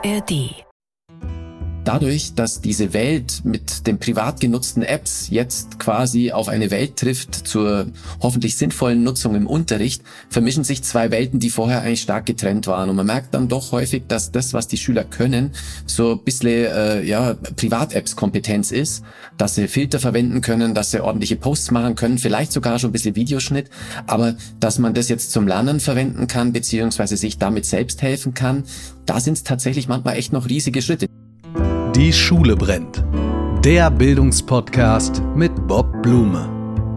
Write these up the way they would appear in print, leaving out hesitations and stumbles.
ARD. Dadurch, dass diese Welt mit den privat genutzten Apps jetzt quasi auf eine Welt trifft zur hoffentlich sinnvollen Nutzung im Unterricht, vermischen sich zwei Welten, die vorher eigentlich stark getrennt waren. Und man merkt dann doch häufig, dass das, was die Schüler können, so ein bisschen Privat-Apps-Kompetenz ist, dass sie Filter verwenden können, dass sie ordentliche Posts machen können, vielleicht sogar schon ein bisschen Videoschnitt, aber dass man das jetzt zum Lernen verwenden kann, beziehungsweise sich damit selbst helfen kann, da sind es tatsächlich manchmal echt noch riesige Schritte. Die Schule brennt. Der Bildungspodcast mit Bob Blume.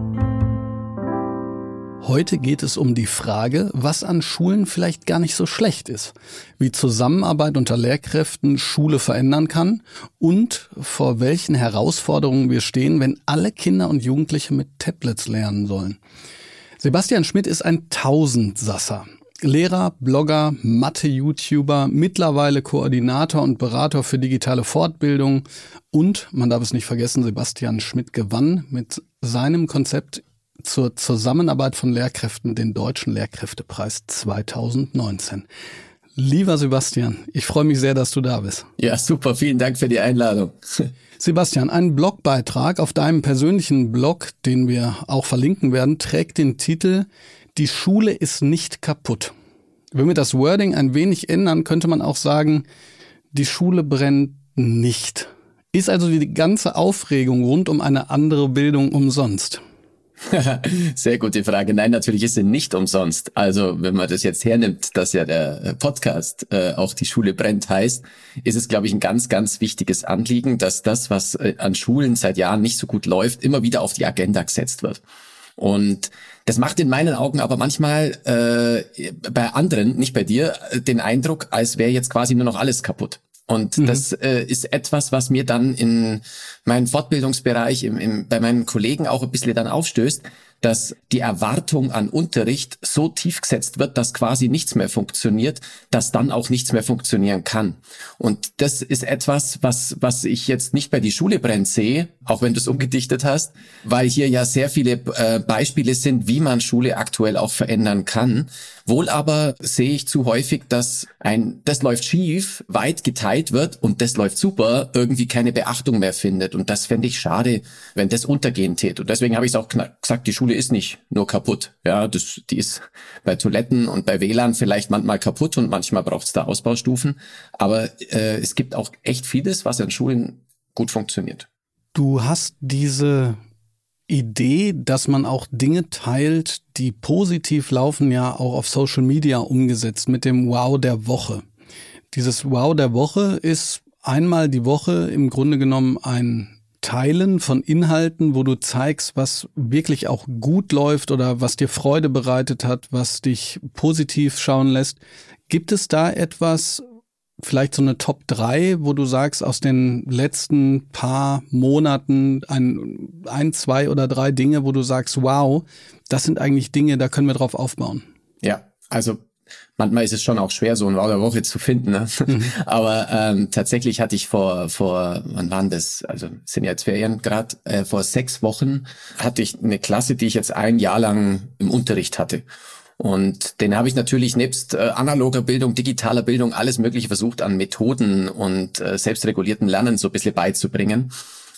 Heute geht es um die Frage, was an Schulen vielleicht gar nicht so schlecht ist, wie Zusammenarbeit unter Lehrkräften Schule verändern kann und vor welchen Herausforderungen wir stehen, wenn alle Kinder und Jugendliche mit Tablets lernen sollen. Sebastian Schmidt ist ein Tausendsasser. Lehrer, Blogger, Mathe-YouTuber, mittlerweile Koordinator und Berater für digitale Fortbildung und, man darf es nicht vergessen, Sebastian Schmidt gewann mit seinem Konzept zur Zusammenarbeit von Lehrkräften den Deutschen Lehrkräftepreis 2019. Lieber Sebastian, ich freue mich sehr, dass du da bist. Ja, super, vielen Dank für die Einladung. Sebastian, ein Blogbeitrag auf deinem persönlichen Blog, den wir auch verlinken werden, trägt den Titel „Die Schule ist nicht kaputt". Wenn wir das Wording ein wenig ändern, könnte man auch sagen, die Schule brennt nicht. Ist also die ganze Aufregung rund um eine andere Bildung umsonst? Sehr gute Frage. Nein, natürlich ist sie nicht umsonst. Also wenn man das jetzt hernimmt, dass ja der Podcast auch die Schule brennt heißt, ist es, glaube ich, ein ganz, ganz wichtiges Anliegen, dass das, was an Schulen seit Jahren nicht so gut läuft, immer wieder auf die Agenda gesetzt wird. Und das macht in meinen Augen aber manchmal bei anderen, nicht bei dir, den Eindruck, als wäre jetzt quasi nur noch alles kaputt. Und das ist etwas, was mir dann in meinem Fortbildungsbereich, bei meinen Kollegen auch ein bisschen dann aufstößt, dass die Erwartung an Unterricht so tief gesetzt wird, dass quasi nichts mehr funktioniert, dass dann auch nichts mehr funktionieren kann. Und das ist etwas, was ich jetzt nicht bei die Schule brennt sehe, auch wenn du es umgedichtet hast, weil hier ja sehr viele Beispiele sind, wie man Schule aktuell auch verändern kann. Wohl aber sehe ich zu häufig, dass das läuft schief, weit geteilt wird und das läuft super, irgendwie keine Beachtung mehr findet. Und das fände ich schade, wenn das untergehen täte. Und deswegen habe ich es auch gesagt, die Schule ist nicht nur kaputt. Ja, die ist bei Toiletten und bei WLAN vielleicht manchmal kaputt und manchmal braucht es da Ausbaustufen. Aber es gibt auch echt vieles, was an Schulen gut funktioniert. Du hast diese Idee, dass man auch Dinge teilt, die positiv laufen, ja auch auf Social Media umgesetzt mit dem Wow der Woche. Dieses Wow der Woche ist einmal die Woche im Grunde genommen ein Teilen von Inhalten, wo du zeigst, was wirklich auch gut läuft oder was dir Freude bereitet hat, was dich positiv schauen lässt. Gibt es da etwas, vielleicht so eine Top 3, wo du sagst, aus den letzten paar Monaten ein, zwei oder drei Dinge, wo du sagst, wow, das sind eigentlich Dinge, da können wir drauf aufbauen? Ja, also manchmal ist es schon auch schwer, so ein Wow der Woche zu finden. Ne? Aber tatsächlich hatte ich vor, wann waren das? Also es sind ja jetzt Ferien gerade. Vor 6 Wochen hatte ich eine Klasse, die ich jetzt ein Jahr lang im Unterricht hatte. Und den habe ich natürlich nebst analoger Bildung, digitaler Bildung, alles Mögliche versucht an Methoden und selbstregulierten Lernen so ein bisschen beizubringen.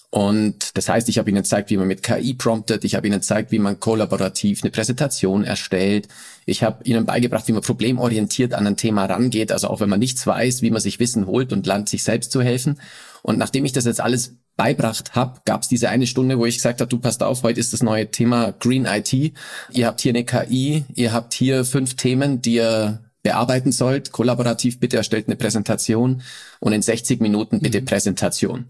Und das heißt, ich habe ihnen gezeigt, wie man mit KI promptet. Ich habe ihnen gezeigt, wie man kollaborativ eine Präsentation erstellt. Ich habe ihnen beigebracht, wie man problemorientiert an ein Thema rangeht. Also auch wenn man nichts weiß, wie man sich Wissen holt und lernt, sich selbst zu helfen. Und nachdem ich das jetzt alles beibracht habe, gab es diese eine Stunde, wo ich gesagt habe, du passt auf, heute ist das neue Thema Green IT. Ihr habt hier eine KI, ihr habt hier 5 Themen, die ihr bearbeiten sollt. Kollaborativ bitte erstellt eine Präsentation und in 60 Minuten bitte Präsentation.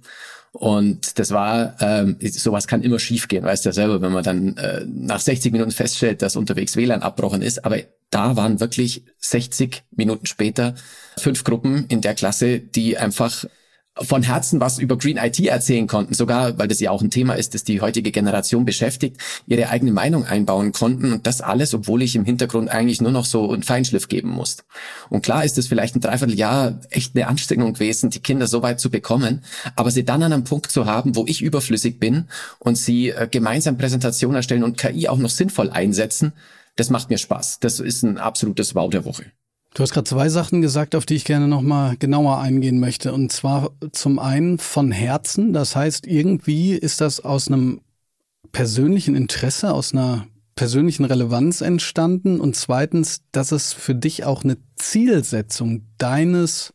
Und das war, sowas kann immer schief gehen, weißt du ja selber, wenn man dann nach 60 Minuten feststellt, dass unterwegs WLAN abbrochen ist. Aber da waren wirklich 60 Minuten später 5 Gruppen in der Klasse, die einfach von Herzen was über Green IT erzählen konnten, sogar, weil das ja auch ein Thema ist, das die heutige Generation beschäftigt, ihre eigene Meinung einbauen konnten und das alles, obwohl ich im Hintergrund eigentlich nur noch so einen Feinschliff geben musste. Und klar ist es vielleicht ein Dreivierteljahr echt eine Anstrengung gewesen, die Kinder so weit zu bekommen, aber sie dann an einem Punkt zu haben, wo ich überflüssig bin und sie gemeinsam Präsentationen erstellen und KI auch noch sinnvoll einsetzen, das macht mir Spaß. Das ist ein absolutes Wow der Woche. Du hast gerade zwei Sachen gesagt, auf die ich gerne nochmal genauer eingehen möchte. Und zwar zum einen von Herzen. Das heißt, irgendwie ist das aus einem persönlichen Interesse, aus einer persönlichen Relevanz entstanden. Und zweitens, dass es für dich auch eine Zielsetzung deines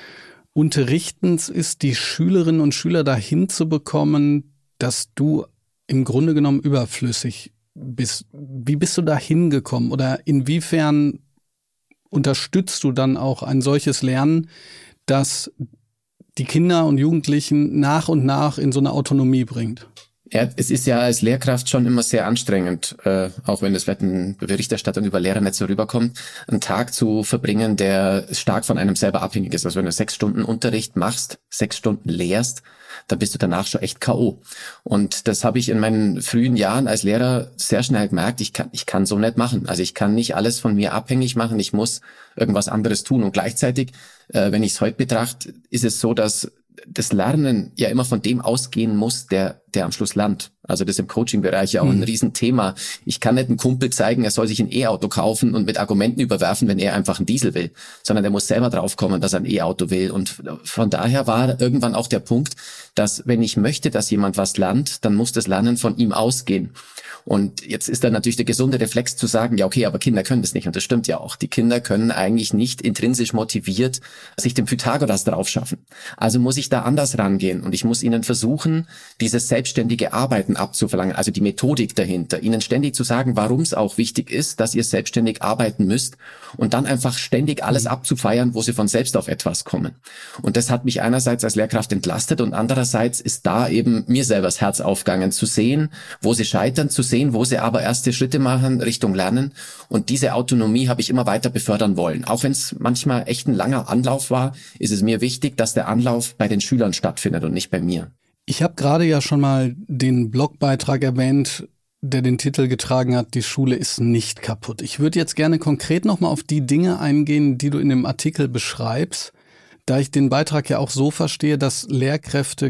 Unterrichtens ist, die Schülerinnen und Schüler dahin zu bekommen, dass du im Grunde genommen überflüssig bist. Wie bist du da hingekommen oder inwiefern unterstützt du dann auch ein solches Lernen, dass die Kinder und Jugendlichen nach und nach in so eine Autonomie bringt? Ja, es ist ja als Lehrkraft schon immer sehr anstrengend, auch wenn es in Berichterstattung über Lehrer nicht so rüberkommt, einen Tag zu verbringen, der stark von einem selber abhängig ist. Also wenn du 6 Stunden Unterricht machst, 6 Stunden lehrst, dann bist du danach schon echt K.O. Und das habe ich in meinen frühen Jahren als Lehrer sehr schnell gemerkt, ich kann so nicht machen. Also ich kann nicht alles von mir abhängig machen, ich muss irgendwas anderes tun. Und gleichzeitig, wenn ich es heute betrachte, ist es so, dass das Lernen ja immer von dem ausgehen muss, der am Schluss lernt. Also das ist im Coaching-Bereich ja auch ein Riesenthema. Ich kann nicht einem Kumpel zeigen, er soll sich ein E-Auto kaufen und mit Argumenten überwerfen, wenn er einfach einen Diesel will, sondern er muss selber draufkommen, dass er ein E-Auto will. Und von daher war irgendwann auch der Punkt, dass wenn ich möchte, dass jemand was lernt, dann muss das Lernen von ihm ausgehen. Und jetzt ist da natürlich der gesunde Reflex zu sagen, ja okay, aber Kinder können das nicht. Und das stimmt ja auch. Die Kinder können eigentlich nicht intrinsisch motiviert sich den Pythagoras drauf schaffen. Also muss ich da anders rangehen und ich muss ihnen versuchen, dieses selbstständige Arbeiten abzuverlangen, also die Methodik dahinter, ihnen ständig zu sagen, warum es auch wichtig ist, dass ihr selbstständig arbeiten müsst und dann einfach ständig alles abzufeiern, wo sie von selbst auf etwas kommen. Und das hat mich einerseits als Lehrkraft entlastet und andererseits ist da eben mir selber das Herz aufgegangen, zu sehen, wo sie scheitern, zu sehen, wo sie aber erste Schritte machen Richtung Lernen. Und diese Autonomie habe ich immer weiter befördern wollen. Auch wenn es manchmal echt ein langer Anlauf war, ist es mir wichtig, dass der Anlauf bei den Schülern stattfindet und nicht bei mir. Ich habe gerade ja schon mal den Blogbeitrag erwähnt, der den Titel getragen hat, die Schule ist nicht kaputt. Ich würde jetzt gerne konkret nochmal auf die Dinge eingehen, die du in dem Artikel beschreibst, da ich den Beitrag ja auch so verstehe, dass Lehrkräfte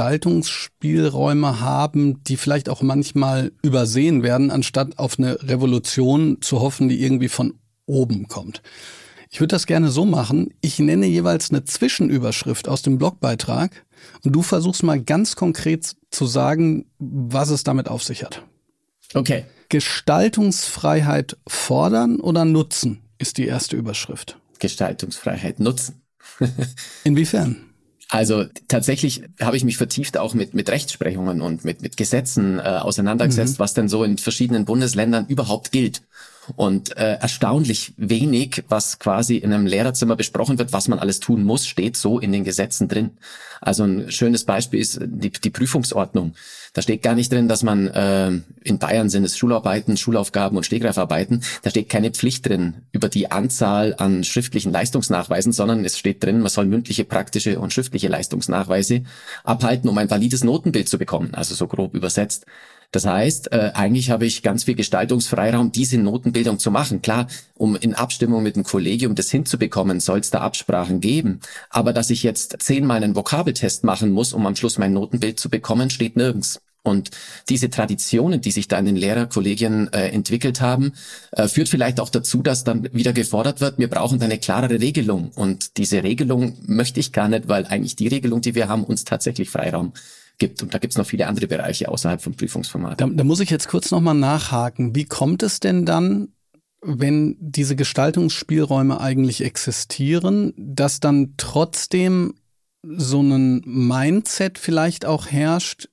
Gestaltungsspielräume haben, die vielleicht auch manchmal übersehen werden, anstatt auf eine Revolution zu hoffen, die irgendwie von oben kommt. Ich würde das gerne so machen, ich nenne jeweils eine Zwischenüberschrift aus dem Blogbeitrag und du versuchst mal ganz konkret zu sagen, was es damit auf sich hat. Okay. Gestaltungsfreiheit fordern oder nutzen ist die erste Überschrift. Gestaltungsfreiheit nutzen. Inwiefern? Also tatsächlich habe ich mich vertieft auch mit Rechtsprechungen und mit Gesetzen auseinandergesetzt, was denn so in verschiedenen Bundesländern überhaupt gilt. Und erstaunlich wenig, was quasi in einem Lehrerzimmer besprochen wird, was man alles tun muss, steht so in den Gesetzen drin. Also ein schönes Beispiel ist die Prüfungsordnung. Da steht gar nicht drin, dass man, in Bayern sind es Schularbeiten, Schulaufgaben und Stegreifarbeiten, da steht keine Pflicht drin über die Anzahl an schriftlichen Leistungsnachweisen, sondern es steht drin, man soll mündliche, praktische und schriftliche Leistungsnachweise abhalten, um ein valides Notenbild zu bekommen, also so grob übersetzt. Das heißt, eigentlich habe ich ganz viel Gestaltungsfreiraum, diese Notenbildung zu machen. Klar, um in Abstimmung mit dem Kollegium das hinzubekommen, soll es da Absprachen geben. Aber dass ich jetzt 10-mal einen Vokabeltest machen muss, um am Schluss mein Notenbild zu bekommen, steht nirgends. Und diese Traditionen, die sich da in den Lehrerkollegien entwickelt haben, führt vielleicht auch dazu, dass dann wieder gefordert wird, wir brauchen eine klarere Regelung. Und diese Regelung möchte ich gar nicht, weil eigentlich die Regelung, die wir haben, uns tatsächlich Freiraum gibt. Und da gibt es noch viele andere Bereiche außerhalb vom Prüfungsformat. Da muss ich jetzt kurz nochmal nachhaken. Wie kommt es denn dann, wenn diese Gestaltungsspielräume eigentlich existieren, dass dann trotzdem so ein Mindset vielleicht auch herrscht,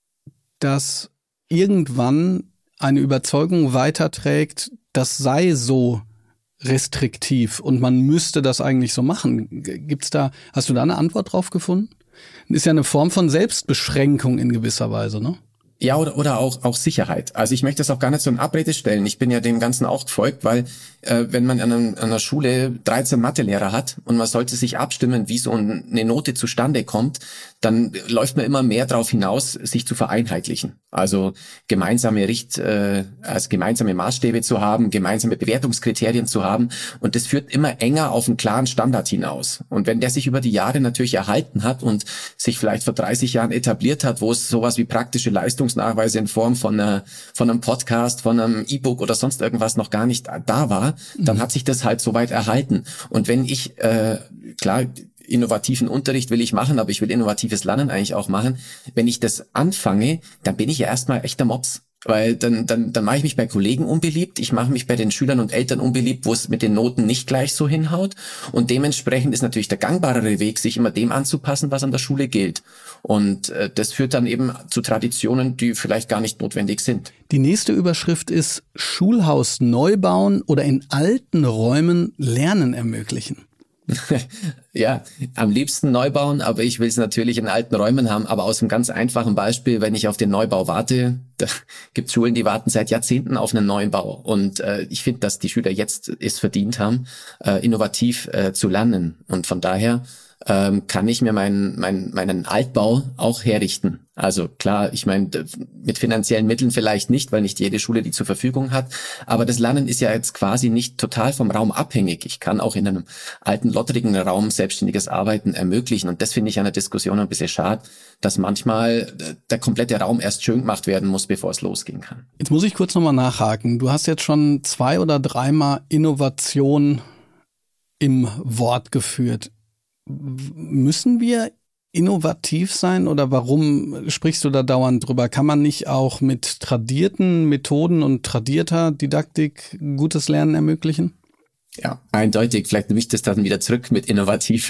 dass irgendwann eine Überzeugung weiterträgt, das sei so restriktiv und man müsste das eigentlich so machen? Hast du da eine Antwort drauf gefunden? Ist ja eine Form von Selbstbeschränkung in gewisser Weise, ne? Ja, oder auch Sicherheit. Also ich möchte das auch gar nicht so in Abrede stellen. Ich bin ja dem Ganzen auch gefolgt, weil wenn man an einer Schule 13 Mathelehrer hat und man sollte sich abstimmen, wie so eine Note zustande kommt, dann läuft man immer mehr darauf hinaus, sich zu vereinheitlichen. Also gemeinsame Maßstäbe zu haben, gemeinsame Bewertungskriterien zu haben. Und das führt immer enger auf einen klaren Standard hinaus. Und wenn der sich über die Jahre natürlich erhalten hat und sich vielleicht vor 30 Jahren etabliert hat, wo es sowas wie praktische Leistung Prüfungsnachweise in Form von einem Podcast, von einem E-Book oder sonst irgendwas noch gar nicht da war, dann hat sich das halt soweit erhalten. Und wenn ich, klar, innovativen Unterricht will ich machen, aber ich will innovatives Lernen eigentlich auch machen. Wenn ich das anfange, dann bin ich ja erstmal echter Mops. Weil dann mache ich mich bei Kollegen unbeliebt, ich mache mich bei den Schülern und Eltern unbeliebt, wo es mit den Noten nicht gleich so hinhaut. Und dementsprechend ist natürlich der gangbarere Weg, sich immer dem anzupassen, was an der Schule gilt. Und das führt dann eben zu Traditionen, die vielleicht gar nicht notwendig sind. Die nächste Überschrift ist Schulhaus neu bauen oder in alten Räumen Lernen ermöglichen. Ja, am liebsten neu bauen, aber ich will es natürlich in alten Räumen haben. Aber aus einem ganz einfachen Beispiel, wenn ich auf den Neubau warte, da gibt es Schulen, die warten seit Jahrzehnten auf einen neuen Bau. Und ich finde, dass die Schüler jetzt es verdient haben, innovativ zu lernen. Und von daher kann ich mir meinen Altbau auch herrichten. Also klar, ich meine, mit finanziellen Mitteln vielleicht nicht, weil nicht jede Schule die zur Verfügung hat. Aber das Lernen ist ja jetzt quasi nicht total vom Raum abhängig. Ich kann auch in einem alten, lotterigen Raum selbstständiges Arbeiten ermöglichen. Und das finde ich an der Diskussion ein bisschen schade, dass manchmal der komplette Raum erst schön gemacht werden muss, bevor es losgehen kann. Jetzt muss ich kurz nochmal nachhaken. Du hast jetzt schon 2 oder 3 Mal Innovation im Wort geführt. Müssen wir innovativ sein oder warum sprichst du da dauernd drüber? Kann man nicht auch mit tradierten Methoden und tradierter Didaktik gutes Lernen ermöglichen? Ja, eindeutig. Vielleicht nehme ich das dann wieder zurück mit innovativ.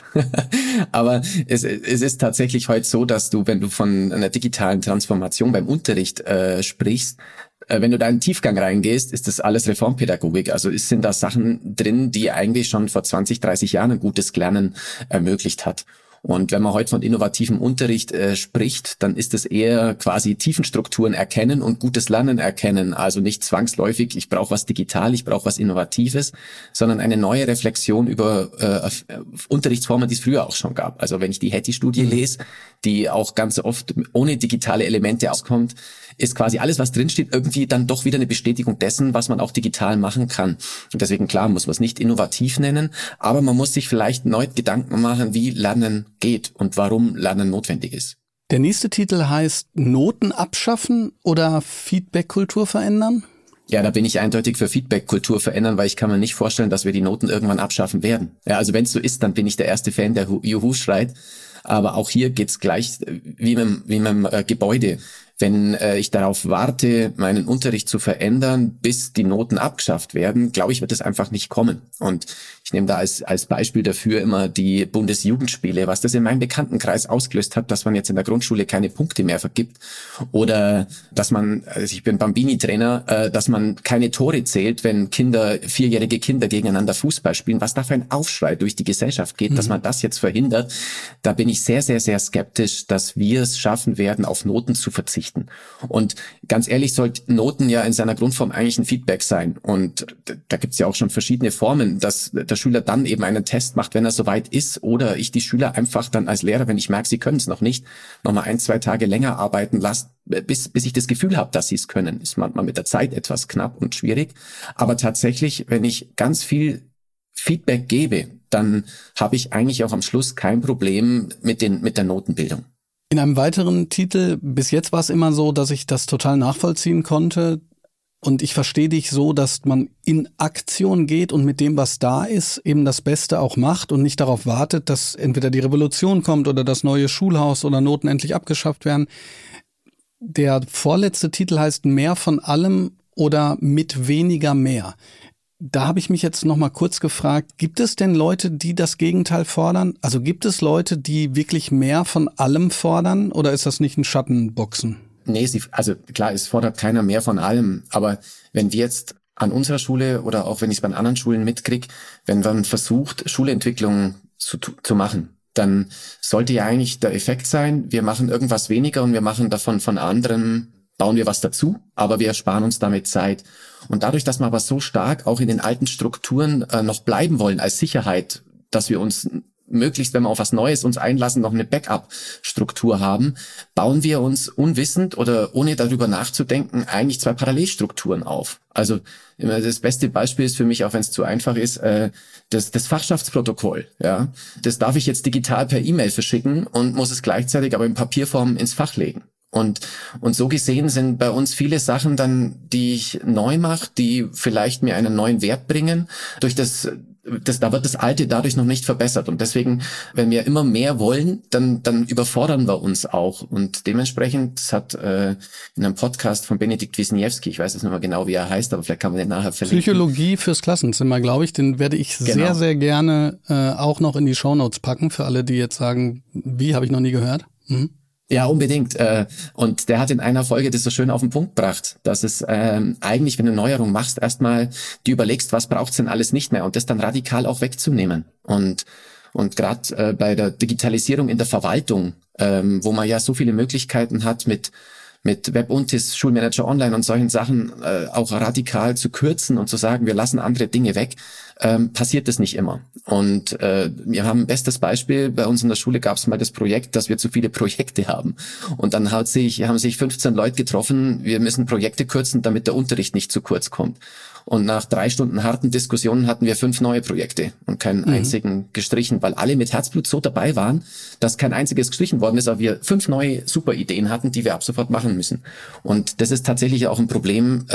Aber es ist tatsächlich heute so, dass du, wenn du von einer digitalen Transformation beim Unterricht sprichst, wenn du da in den Tiefgang reingehst, ist das alles Reformpädagogik. Also sind da Sachen drin, die eigentlich schon vor 20, 30 Jahren ein gutes Lernen ermöglicht hat. Und wenn man heute von innovativem Unterricht spricht, dann ist es eher quasi Tiefenstrukturen erkennen und gutes Lernen erkennen. Also nicht zwangsläufig, ich brauche was digital, ich brauche was Innovatives, sondern eine neue Reflexion über Unterrichtsformen, die es früher auch schon gab. Also wenn ich die Hattie-Studie lese, die auch ganz oft ohne digitale Elemente auskommt, ist quasi alles, was drinsteht, irgendwie dann doch wieder eine Bestätigung dessen, was man auch digital machen kann. Und deswegen, klar, muss man es nicht innovativ nennen, aber man muss sich vielleicht neu Gedanken machen, wie Lernen geht und warum Lernen notwendig ist. Der nächste Titel heißt Noten abschaffen oder Feedback-Kultur verändern? Ja, da bin ich eindeutig für Feedback-Kultur verändern, weil ich kann mir nicht vorstellen, dass wir die Noten irgendwann abschaffen werden. Ja, also wenn es so ist, dann bin ich der erste Fan, der Juhu schreit. Aber auch hier geht's gleich wie mit dem Gebäude. Wenn ich darauf warte, meinen Unterricht zu verändern, bis die Noten abgeschafft werden, glaube ich, wird es einfach nicht kommen. Und ich nehme da als Beispiel dafür immer die Bundesjugendspiele, was das in meinem Bekanntenkreis ausgelöst hat, dass man jetzt in der Grundschule keine Punkte mehr vergibt. Oder dass man, also ich bin Bambini-Trainer, dass man keine Tore zählt, wenn 4-jährige Kinder gegeneinander Fußball spielen. Was da für ein Aufschrei durch die Gesellschaft geht, dass man das jetzt verhindert. Da bin ich sehr, sehr, sehr skeptisch, dass wir es schaffen werden, auf Noten zu verzichten. Und ganz ehrlich, sollten Noten ja in seiner Grundform eigentlich ein Feedback sein. Und da gibt's ja auch schon verschiedene Formen, dass der Schüler dann eben einen Test macht, wenn er soweit ist, oder ich die Schüler einfach dann als Lehrer, wenn ich merke, sie können es noch nicht, nochmal 1-2 Tage länger arbeiten lasse, bis ich das Gefühl habe, dass sie es können. Ist manchmal mit der Zeit etwas knapp und schwierig. Aber tatsächlich, wenn ich ganz viel Feedback gebe, dann habe ich eigentlich auch am Schluss kein Problem mit der Notenbildung. In einem weiteren Titel, bis jetzt war es immer so, dass ich das total nachvollziehen konnte und ich verstehe dich so, dass man in Aktion geht und mit dem, was da ist, eben das Beste auch macht und nicht darauf wartet, dass entweder die Revolution kommt oder das neue Schulhaus oder Noten endlich abgeschafft werden. Der vorletzte Titel heißt Mehr von allem oder mit weniger mehr. Da habe ich mich jetzt noch mal kurz gefragt, gibt es denn Leute, die das Gegenteil fordern? Also gibt es Leute, die wirklich mehr von allem fordern oder ist das nicht ein Schattenboxen? Nee, also klar, es fordert keiner mehr von allem, aber wenn wir jetzt an unserer Schule oder auch wenn ich es bei anderen Schulen mitkriege, wenn man versucht, Schulentwicklung zu machen, dann sollte ja eigentlich der Effekt sein, wir machen irgendwas weniger und wir machen davon von anderen, bauen wir was dazu, aber wir ersparen uns damit Zeit. Und dadurch, dass wir aber so stark auch in den alten Strukturen noch bleiben wollen als Sicherheit, dass wir uns möglichst, wenn wir auf was Neues uns einlassen, noch eine Backup-Struktur haben, bauen wir uns unwissend oder ohne darüber nachzudenken eigentlich 2 Parallelstrukturen auf. Also das beste Beispiel ist für mich, auch wenn es zu einfach ist, das Fachschaftsprotokoll. Ja, das darf ich jetzt digital per E-Mail verschicken und muss es gleichzeitig aber in Papierform ins Fach legen. Und so gesehen sind bei uns viele Sachen dann, die ich neu mache, die vielleicht mir einen neuen Wert bringen. Da wird das Alte dadurch noch nicht verbessert. Und deswegen, wenn wir immer mehr wollen, dann überfordern wir uns auch. Und dementsprechend, das hat in einem Podcast von Benedikt Wisniewski, ich weiß jetzt nicht mehr genau, wie er heißt, aber vielleicht kann man den nachher verlinken. Psychologie fürs Klassenzimmer, glaube ich, den werde ich sehr, sehr gerne auch noch in die Shownotes packen, für alle, die jetzt sagen, wie, habe ich noch nie gehört. Mhm. Ja, unbedingt. Und der hat in einer Folge das so schön auf den Punkt gebracht, dass es eigentlich, wenn du Neuerung machst, erstmal du überlegst, was braucht's denn alles nicht mehr und das dann radikal auch wegzunehmen. Und gerade bei der Digitalisierung in der Verwaltung, wo man ja so viele Möglichkeiten hat mit Webuntis, Schulmanager Online und solchen Sachen auch radikal zu kürzen und zu sagen, wir lassen andere Dinge weg, passiert das nicht immer. Und wir haben ein bestes Beispiel, bei uns in der Schule gab es mal das Projekt, dass wir zu viele Projekte haben. Und dann haben sich 15 Leute getroffen, wir müssen Projekte kürzen, damit der Unterricht nicht zu kurz kommt. Und nach 3 Stunden harten Diskussionen hatten wir 5 neue Projekte und keinen einzigen gestrichen, weil alle mit Herzblut so dabei waren, dass kein einziges gestrichen worden ist, aber wir 5 neue super Ideen hatten, die wir ab sofort machen müssen. Und das ist tatsächlich auch ein Problem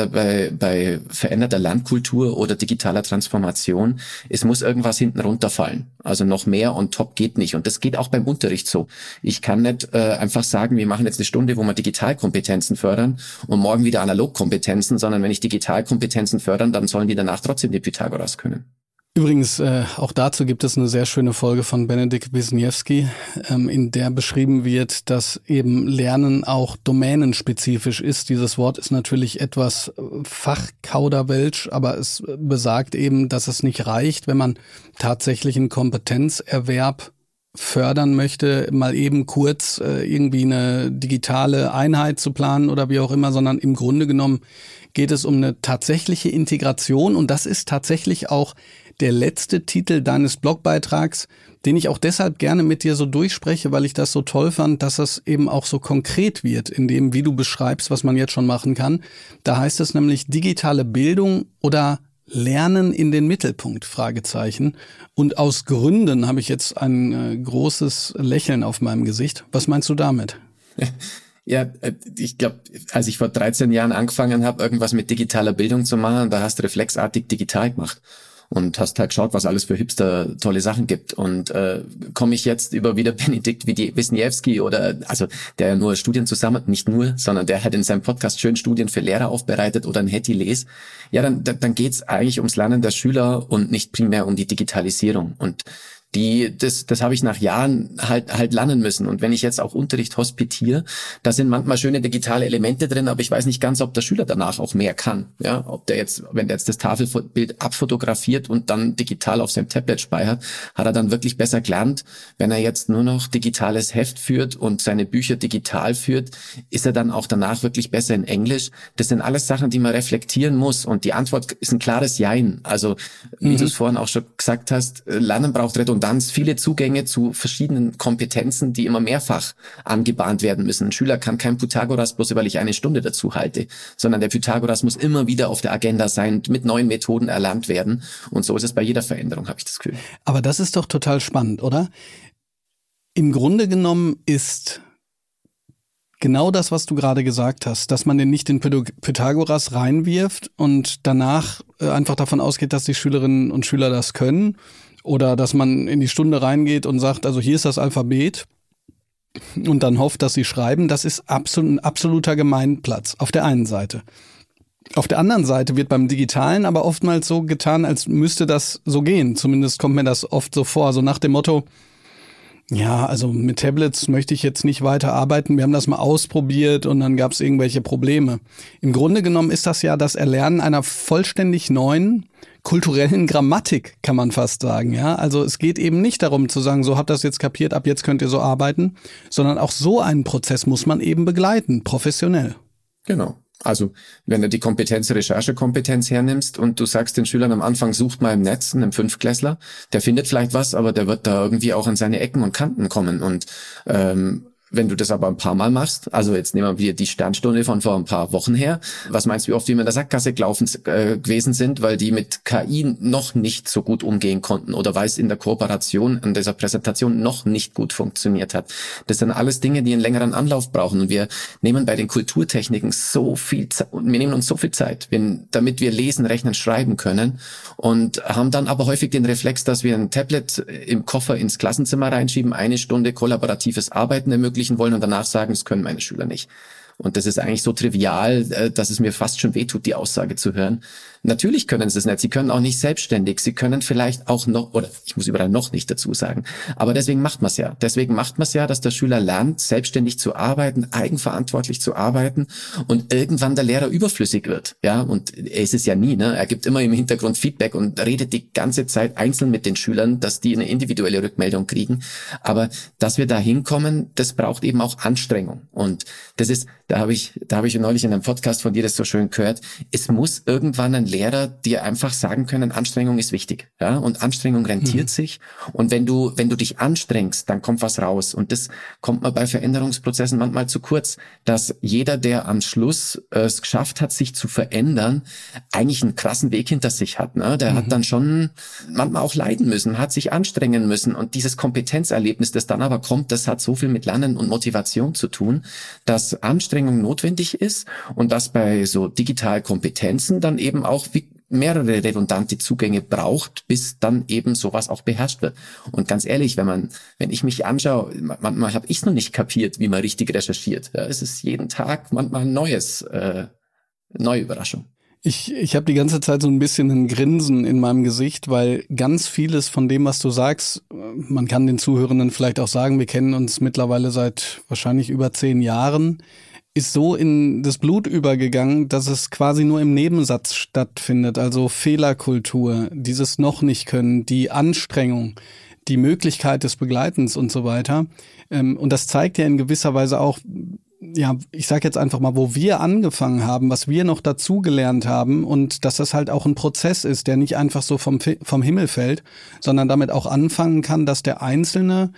bei veränderter Lernkultur oder digitaler Transformation. Es muss irgendwas hinten runterfallen. Also noch mehr on top geht nicht. Und das geht auch beim Unterricht so. Ich kann nicht einfach sagen, wir machen jetzt eine Stunde, wo wir Digitalkompetenzen fördern und morgen wieder Analogkompetenzen, sondern wenn ich Digitalkompetenzen fördere, dann sollen die danach trotzdem die Pythagoras können. Übrigens, auch dazu gibt es eine sehr schöne Folge von Benedikt Wisniewski, in der beschrieben wird, dass eben Lernen auch domänenspezifisch ist. Dieses Wort ist natürlich etwas Fachkauderwelsch, aber es besagt eben, dass es nicht reicht, wenn man tatsächlich einen Kompetenzerwerb fördern möchte, mal eben kurz irgendwie eine digitale Einheit zu planen oder wie auch immer, sondern im Grunde genommen geht es um eine tatsächliche Integration und das ist tatsächlich auch der letzte Titel deines Blogbeitrags, den ich auch deshalb gerne mit dir so durchspreche, weil ich das so toll fand, dass das eben auch so konkret wird, in dem, wie du beschreibst, was man jetzt schon machen kann. Da heißt es nämlich digitale Bildung oder Lernen in den Mittelpunkt, Fragezeichen. Und aus Gründen habe ich jetzt ein großes Lächeln auf meinem Gesicht. Was meinst du damit? Ja, ich glaube, als ich vor 13 Jahren angefangen habe, irgendwas mit digitaler Bildung zu machen, da hast du reflexartig digital gemacht und hast halt geschaut, was alles für Hipster tolle Sachen gibt. Und komme ich jetzt über wieder Benedikt Wisniewski oder, also der ja nur Studien zusammen, nicht nur, sondern der hat in seinem Podcast schön Studien für Lehrer aufbereitet oder ein Hetty Les, ja, dann geht's eigentlich ums Lernen der Schüler und nicht primär um die Digitalisierung. Und das habe ich nach Jahren halt lernen müssen. Und wenn ich jetzt auch Unterricht hospitiere, da sind manchmal schöne digitale Elemente drin, aber ich weiß nicht ganz, ob der Schüler danach auch mehr kann. Ja, ob der jetzt, wenn der jetzt das Tafelbild abfotografiert und dann digital auf seinem Tablet speichert, hat er dann wirklich besser gelernt. Wenn er jetzt nur noch digitales Heft führt und seine Bücher digital führt, ist er dann auch danach wirklich besser in Englisch. Das sind alles Sachen, die man reflektieren muss. Und die Antwort ist ein klares Jein. Also, wie du es vorhin auch schon gesagt hast, Lernen braucht Redundanz, viele Zugänge zu verschiedenen Kompetenzen, die immer mehrfach angebahnt werden müssen. Ein Schüler kann kein Pythagoras bloß, weil ich eine Stunde dazu halte, sondern der Pythagoras muss immer wieder auf der Agenda sein, mit neuen Methoden erlernt werden. Und so ist es bei jeder Veränderung, habe ich das Gefühl. Aber das ist doch total spannend, oder? Im Grunde genommen ist genau das, was du gerade gesagt hast, dass man den nicht in Pythagoras reinwirft und danach einfach davon ausgeht, dass die Schülerinnen und Schüler das können. Oder dass man in die Stunde reingeht und sagt, also hier ist das Alphabet und dann hofft, dass sie schreiben. Das ist ein absoluter Gemeinplatz auf der einen Seite. Auf der anderen Seite wird beim Digitalen aber oftmals so getan, als müsste das so gehen. Zumindest kommt mir das oft so vor. So nach dem Motto, ja, also mit Tablets möchte ich jetzt nicht weiter arbeiten. Wir haben das mal ausprobiert und dann gab es irgendwelche Probleme. Im Grunde genommen ist das ja das Erlernen einer vollständig neuen kulturellen Grammatik, kann man fast sagen, ja. Also es geht eben nicht darum zu sagen, so habt ihr das jetzt kapiert, ab jetzt könnt ihr so arbeiten, sondern auch so einen Prozess muss man eben begleiten, professionell. Genau. Also wenn du die Recherchekompetenz hernimmst und du sagst den Schülern am Anfang, sucht mal im Netz, einem Fünftklässler, der findet vielleicht was, aber der wird da irgendwie auch an seine Ecken und Kanten kommen und Wenn du das aber ein paar Mal machst, also jetzt nehmen wir die Sternstunde von vor ein paar Wochen her, was meinst du, wie oft wir in der Sackgasse gelaufen gewesen sind, weil die mit KI noch nicht so gut umgehen konnten oder weil es in der Kooperation an dieser Präsentation noch nicht gut funktioniert hat. Das sind alles Dinge, die einen längeren Anlauf brauchen, und wir nehmen bei den Kulturtechniken so viel Zeit, wir nehmen uns so viel Zeit, damit wir lesen, rechnen, schreiben können, und haben dann aber häufig den Reflex, dass wir ein Tablet im Koffer ins Klassenzimmer reinschieben, eine Stunde kollaboratives Arbeiten ermöglichen wollen und danach sagen, das können meine Schüler nicht. Und das ist eigentlich so trivial, dass es mir fast schon wehtut, die Aussage zu hören. Natürlich können sie es nicht. Sie können auch nicht selbstständig. Sie können vielleicht auch noch, oder ich muss überall noch nicht dazu sagen, aber deswegen macht man es ja. Deswegen macht man es ja, dass der Schüler lernt, selbstständig zu arbeiten, eigenverantwortlich zu arbeiten, und irgendwann der Lehrer überflüssig wird. Ja, und er ist es ja nie, ne? Er gibt immer im Hintergrund Feedback und redet die ganze Zeit einzeln mit den Schülern, dass die eine individuelle Rückmeldung kriegen. Aber dass wir da hinkommen, das braucht eben auch Anstrengung. Und das ist, da habe ich neulich in einem Podcast von dir das so schön gehört, es muss irgendwann ein Lehrer dir einfach sagen können, Anstrengung ist wichtig, ja, und Anstrengung rentiert sich, und wenn du dich anstrengst, dann kommt was raus, und das kommt mir bei Veränderungsprozessen manchmal zu kurz, dass jeder, der am Schluss es geschafft hat, sich zu verändern, eigentlich einen krassen Weg hinter sich hat, ne? Der hat dann schon manchmal auch leiden müssen, hat sich anstrengen müssen, und dieses Kompetenzerlebnis, das dann aber kommt, das hat so viel mit Lernen und Motivation zu tun, dass Anstrengung notwendig ist, und dass bei so Digitalkompetenzen dann eben auch wie mehrere redundante Zugänge braucht, bis dann eben sowas auch beherrscht wird. Und ganz ehrlich, wenn ich mich anschaue, manchmal habe ich es noch nicht kapiert, wie man richtig recherchiert. Ja, es ist jeden Tag manchmal ein neue Überraschung. Ich habe die ganze Zeit so ein bisschen ein Grinsen in meinem Gesicht, weil ganz vieles von dem, was du sagst, man kann den Zuhörenden vielleicht auch sagen, wir kennen uns mittlerweile seit wahrscheinlich über 10 Jahren, ist so in das Blut übergegangen, dass es quasi nur im Nebensatz stattfindet. Also Fehlerkultur, dieses noch nicht können, die Anstrengung, die Möglichkeit des Begleitens und so weiter. Und das zeigt ja in gewisser Weise auch, ja, ich sage jetzt einfach mal, wo wir angefangen haben, was wir noch dazugelernt haben, und dass das halt auch ein Prozess ist, der nicht einfach so vom Himmel fällt, sondern damit auch anfangen kann, dass der Einzelne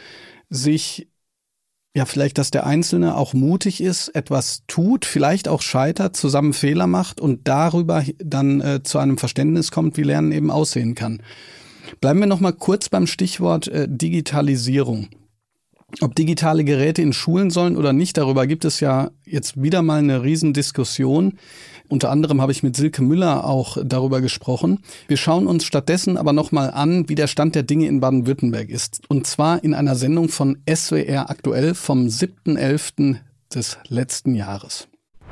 dass der Einzelne auch mutig ist, etwas tut, vielleicht auch scheitert, zusammen Fehler macht und darüber dann zu einem Verständnis kommt, wie Lernen eben aussehen kann. Bleiben wir noch mal kurz beim Stichwort Digitalisierung. Ob digitale Geräte in Schulen sollen oder nicht, darüber gibt es ja jetzt wieder mal eine Riesendiskussion. Unter anderem habe ich mit Silke Müller auch darüber gesprochen. Wir schauen uns stattdessen aber nochmal an, wie der Stand der Dinge in Baden-Württemberg ist. Und zwar in einer Sendung von SWR aktuell vom 7.11. des letzten Jahres.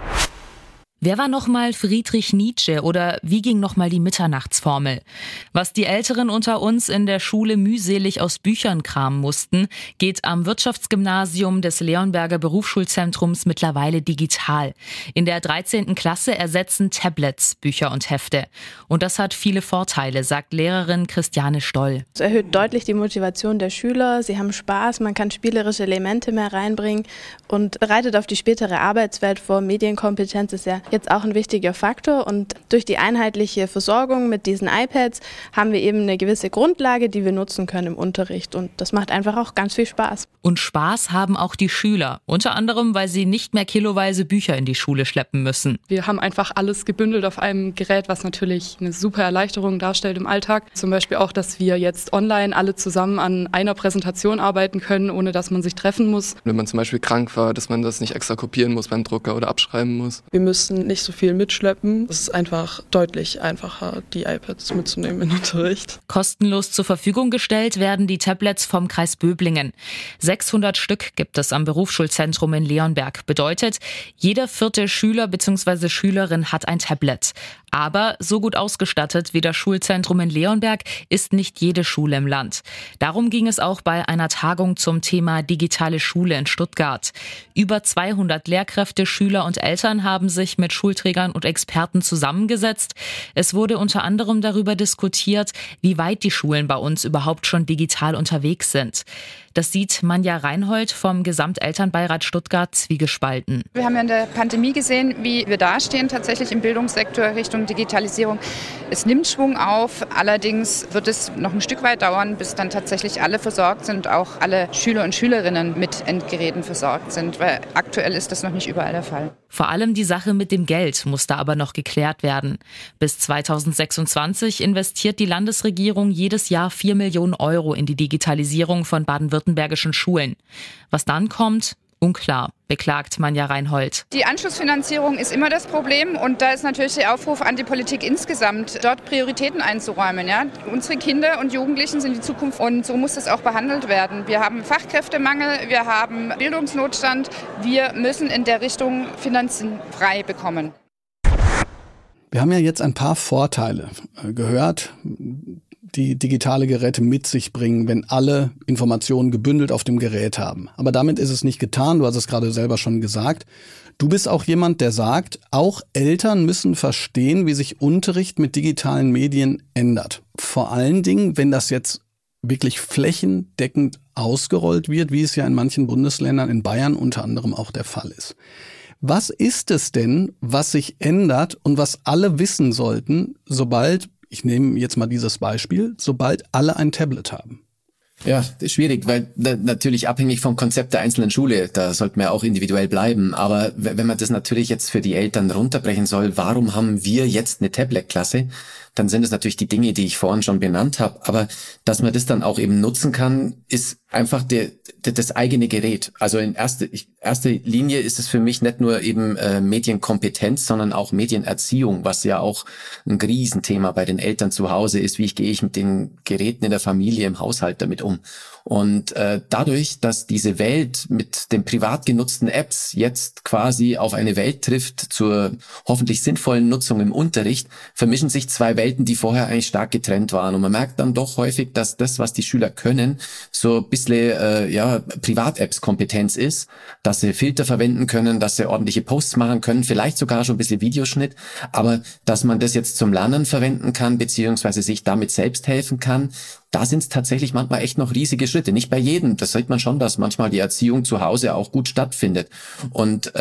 Wer war nochmal Friedrich Nietzsche oder wie ging nochmal die Mitternachtsformel? Was die Älteren unter uns in der Schule mühselig aus Büchern kramen mussten, geht am Wirtschaftsgymnasium des Leonberger Berufsschulzentrums mittlerweile digital. In der 13. Klasse ersetzen Tablets Bücher und Hefte. Und das hat viele Vorteile, sagt Lehrerin Christiane Stoll. Es erhöht deutlich die Motivation der Schüler, sie haben Spaß, man kann spielerische Elemente mehr reinbringen und bereitet auf die spätere Arbeitswelt vor. Medienkompetenz ist ja jetzt auch ein wichtiger Faktor, und durch die einheitliche Versorgung mit diesen iPads haben wir eben eine gewisse Grundlage, die wir nutzen können im Unterricht, und das macht einfach auch ganz viel Spaß. Und Spaß haben auch die Schüler, unter anderem, weil sie nicht mehr kiloweise Bücher in die Schule schleppen müssen. Wir haben einfach alles gebündelt auf einem Gerät, was natürlich eine super Erleichterung darstellt im Alltag. Zum Beispiel auch, dass wir jetzt online alle zusammen an einer Präsentation arbeiten können, ohne dass man sich treffen muss. Wenn man zum Beispiel krank war, dass man das nicht extra kopieren muss beim Drucker oder abschreiben muss. Wir müssen nicht so viel mitschleppen. Es ist einfach deutlich einfacher, die iPads mitzunehmen im Unterricht. Kostenlos zur Verfügung gestellt werden die Tablets vom Kreis Böblingen. 600 Stück gibt es am Berufsschulzentrum in Leonberg. Bedeutet, jeder 4. Schüler bzw. Schülerin hat ein Tablet. Aber so gut ausgestattet wie das Schulzentrum in Leonberg ist nicht jede Schule im Land. Darum ging es auch bei einer Tagung zum Thema digitale Schule in Stuttgart. Über 200 Lehrkräfte, Schüler und Eltern haben sich mit mit Schulträgern und Experten zusammengesetzt. Es wurde unter anderem darüber diskutiert, wie weit die Schulen bei uns überhaupt schon digital unterwegs sind. Das sieht Manja Reinhold vom Gesamtelternbeirat Stuttgart zwiegespalten. Wir haben ja in der Pandemie gesehen, wie wir dastehen tatsächlich im Bildungssektor Richtung Digitalisierung. Es nimmt Schwung auf, allerdings wird es noch ein Stück weit dauern, bis dann tatsächlich alle versorgt sind, auch alle Schüler und Schülerinnen mit Endgeräten versorgt sind, weil aktuell ist das noch nicht überall der Fall. Vor allem die Sache mit dem Geld muss da aber noch geklärt werden. Bis 2026 investiert die Landesregierung jedes Jahr 4 Millionen Euro in die Digitalisierung von baden-württembergischen Schulen. Was dann kommt, unklar, beklagt Manja Reinhold. Die Anschlussfinanzierung ist immer das Problem und da ist natürlich der Aufruf an die Politik insgesamt, dort Prioritäten einzuräumen. Ja? Unsere Kinder und Jugendlichen sind die Zukunft und so muss das auch behandelt werden. Wir haben Fachkräftemangel, wir haben Bildungsnotstand, wir müssen in der Richtung Finanzen frei bekommen. Wir haben ja jetzt ein paar Vorteile gehört, die digitale Geräte mit sich bringen, wenn alle Informationen gebündelt auf dem Gerät haben. Aber damit ist es nicht getan, du hast es gerade selber schon gesagt. Du bist auch jemand, der sagt, auch Eltern müssen verstehen, wie sich Unterricht mit digitalen Medien ändert. Vor allen Dingen, wenn das jetzt wirklich flächendeckend ausgerollt wird, wie es ja in manchen Bundesländern, in Bayern unter anderem auch der Fall ist. Was ist es denn, was sich ändert und was alle wissen sollten, sobald, ich nehme jetzt mal dieses Beispiel, sobald alle ein Tablet haben? Ja, das ist schwierig, weil natürlich abhängig vom Konzept der einzelnen Schule, da sollte man ja auch individuell bleiben. Aber wenn man das natürlich jetzt für die Eltern runterbrechen soll, warum haben wir jetzt eine Tablet-Klasse? Dann sind es natürlich die Dinge, die ich vorhin schon benannt habe. Aber dass man das dann auch eben nutzen kann, ist einfach das eigene Gerät. Also in erster Linie ist es für mich nicht nur eben Medienkompetenz, sondern auch Medienerziehung, was ja auch ein Riesenthema bei den Eltern zu Hause ist. Wie gehe ich mit den Geräten in der Familie, im Haushalt damit um? Und dadurch, dass diese Welt mit den privat genutzten Apps jetzt quasi auf eine Welt trifft zur hoffentlich sinnvollen Nutzung im Unterricht, vermischen sich zwei Welten, die vorher eigentlich stark getrennt waren. Und man merkt dann doch häufig, dass das, was die Schüler können, so ein bisschen Privat-Apps-Kompetenz ist, dass sie Filter verwenden können, dass sie ordentliche Posts machen können, vielleicht sogar schon ein bisschen Videoschnitt, aber dass man das jetzt zum Lernen verwenden kann, beziehungsweise sich damit selbst helfen kann, da sind es tatsächlich manchmal echt noch riesige Schritte. Nicht bei jedem, das sieht man schon, dass manchmal die Erziehung zu Hause auch gut stattfindet. Und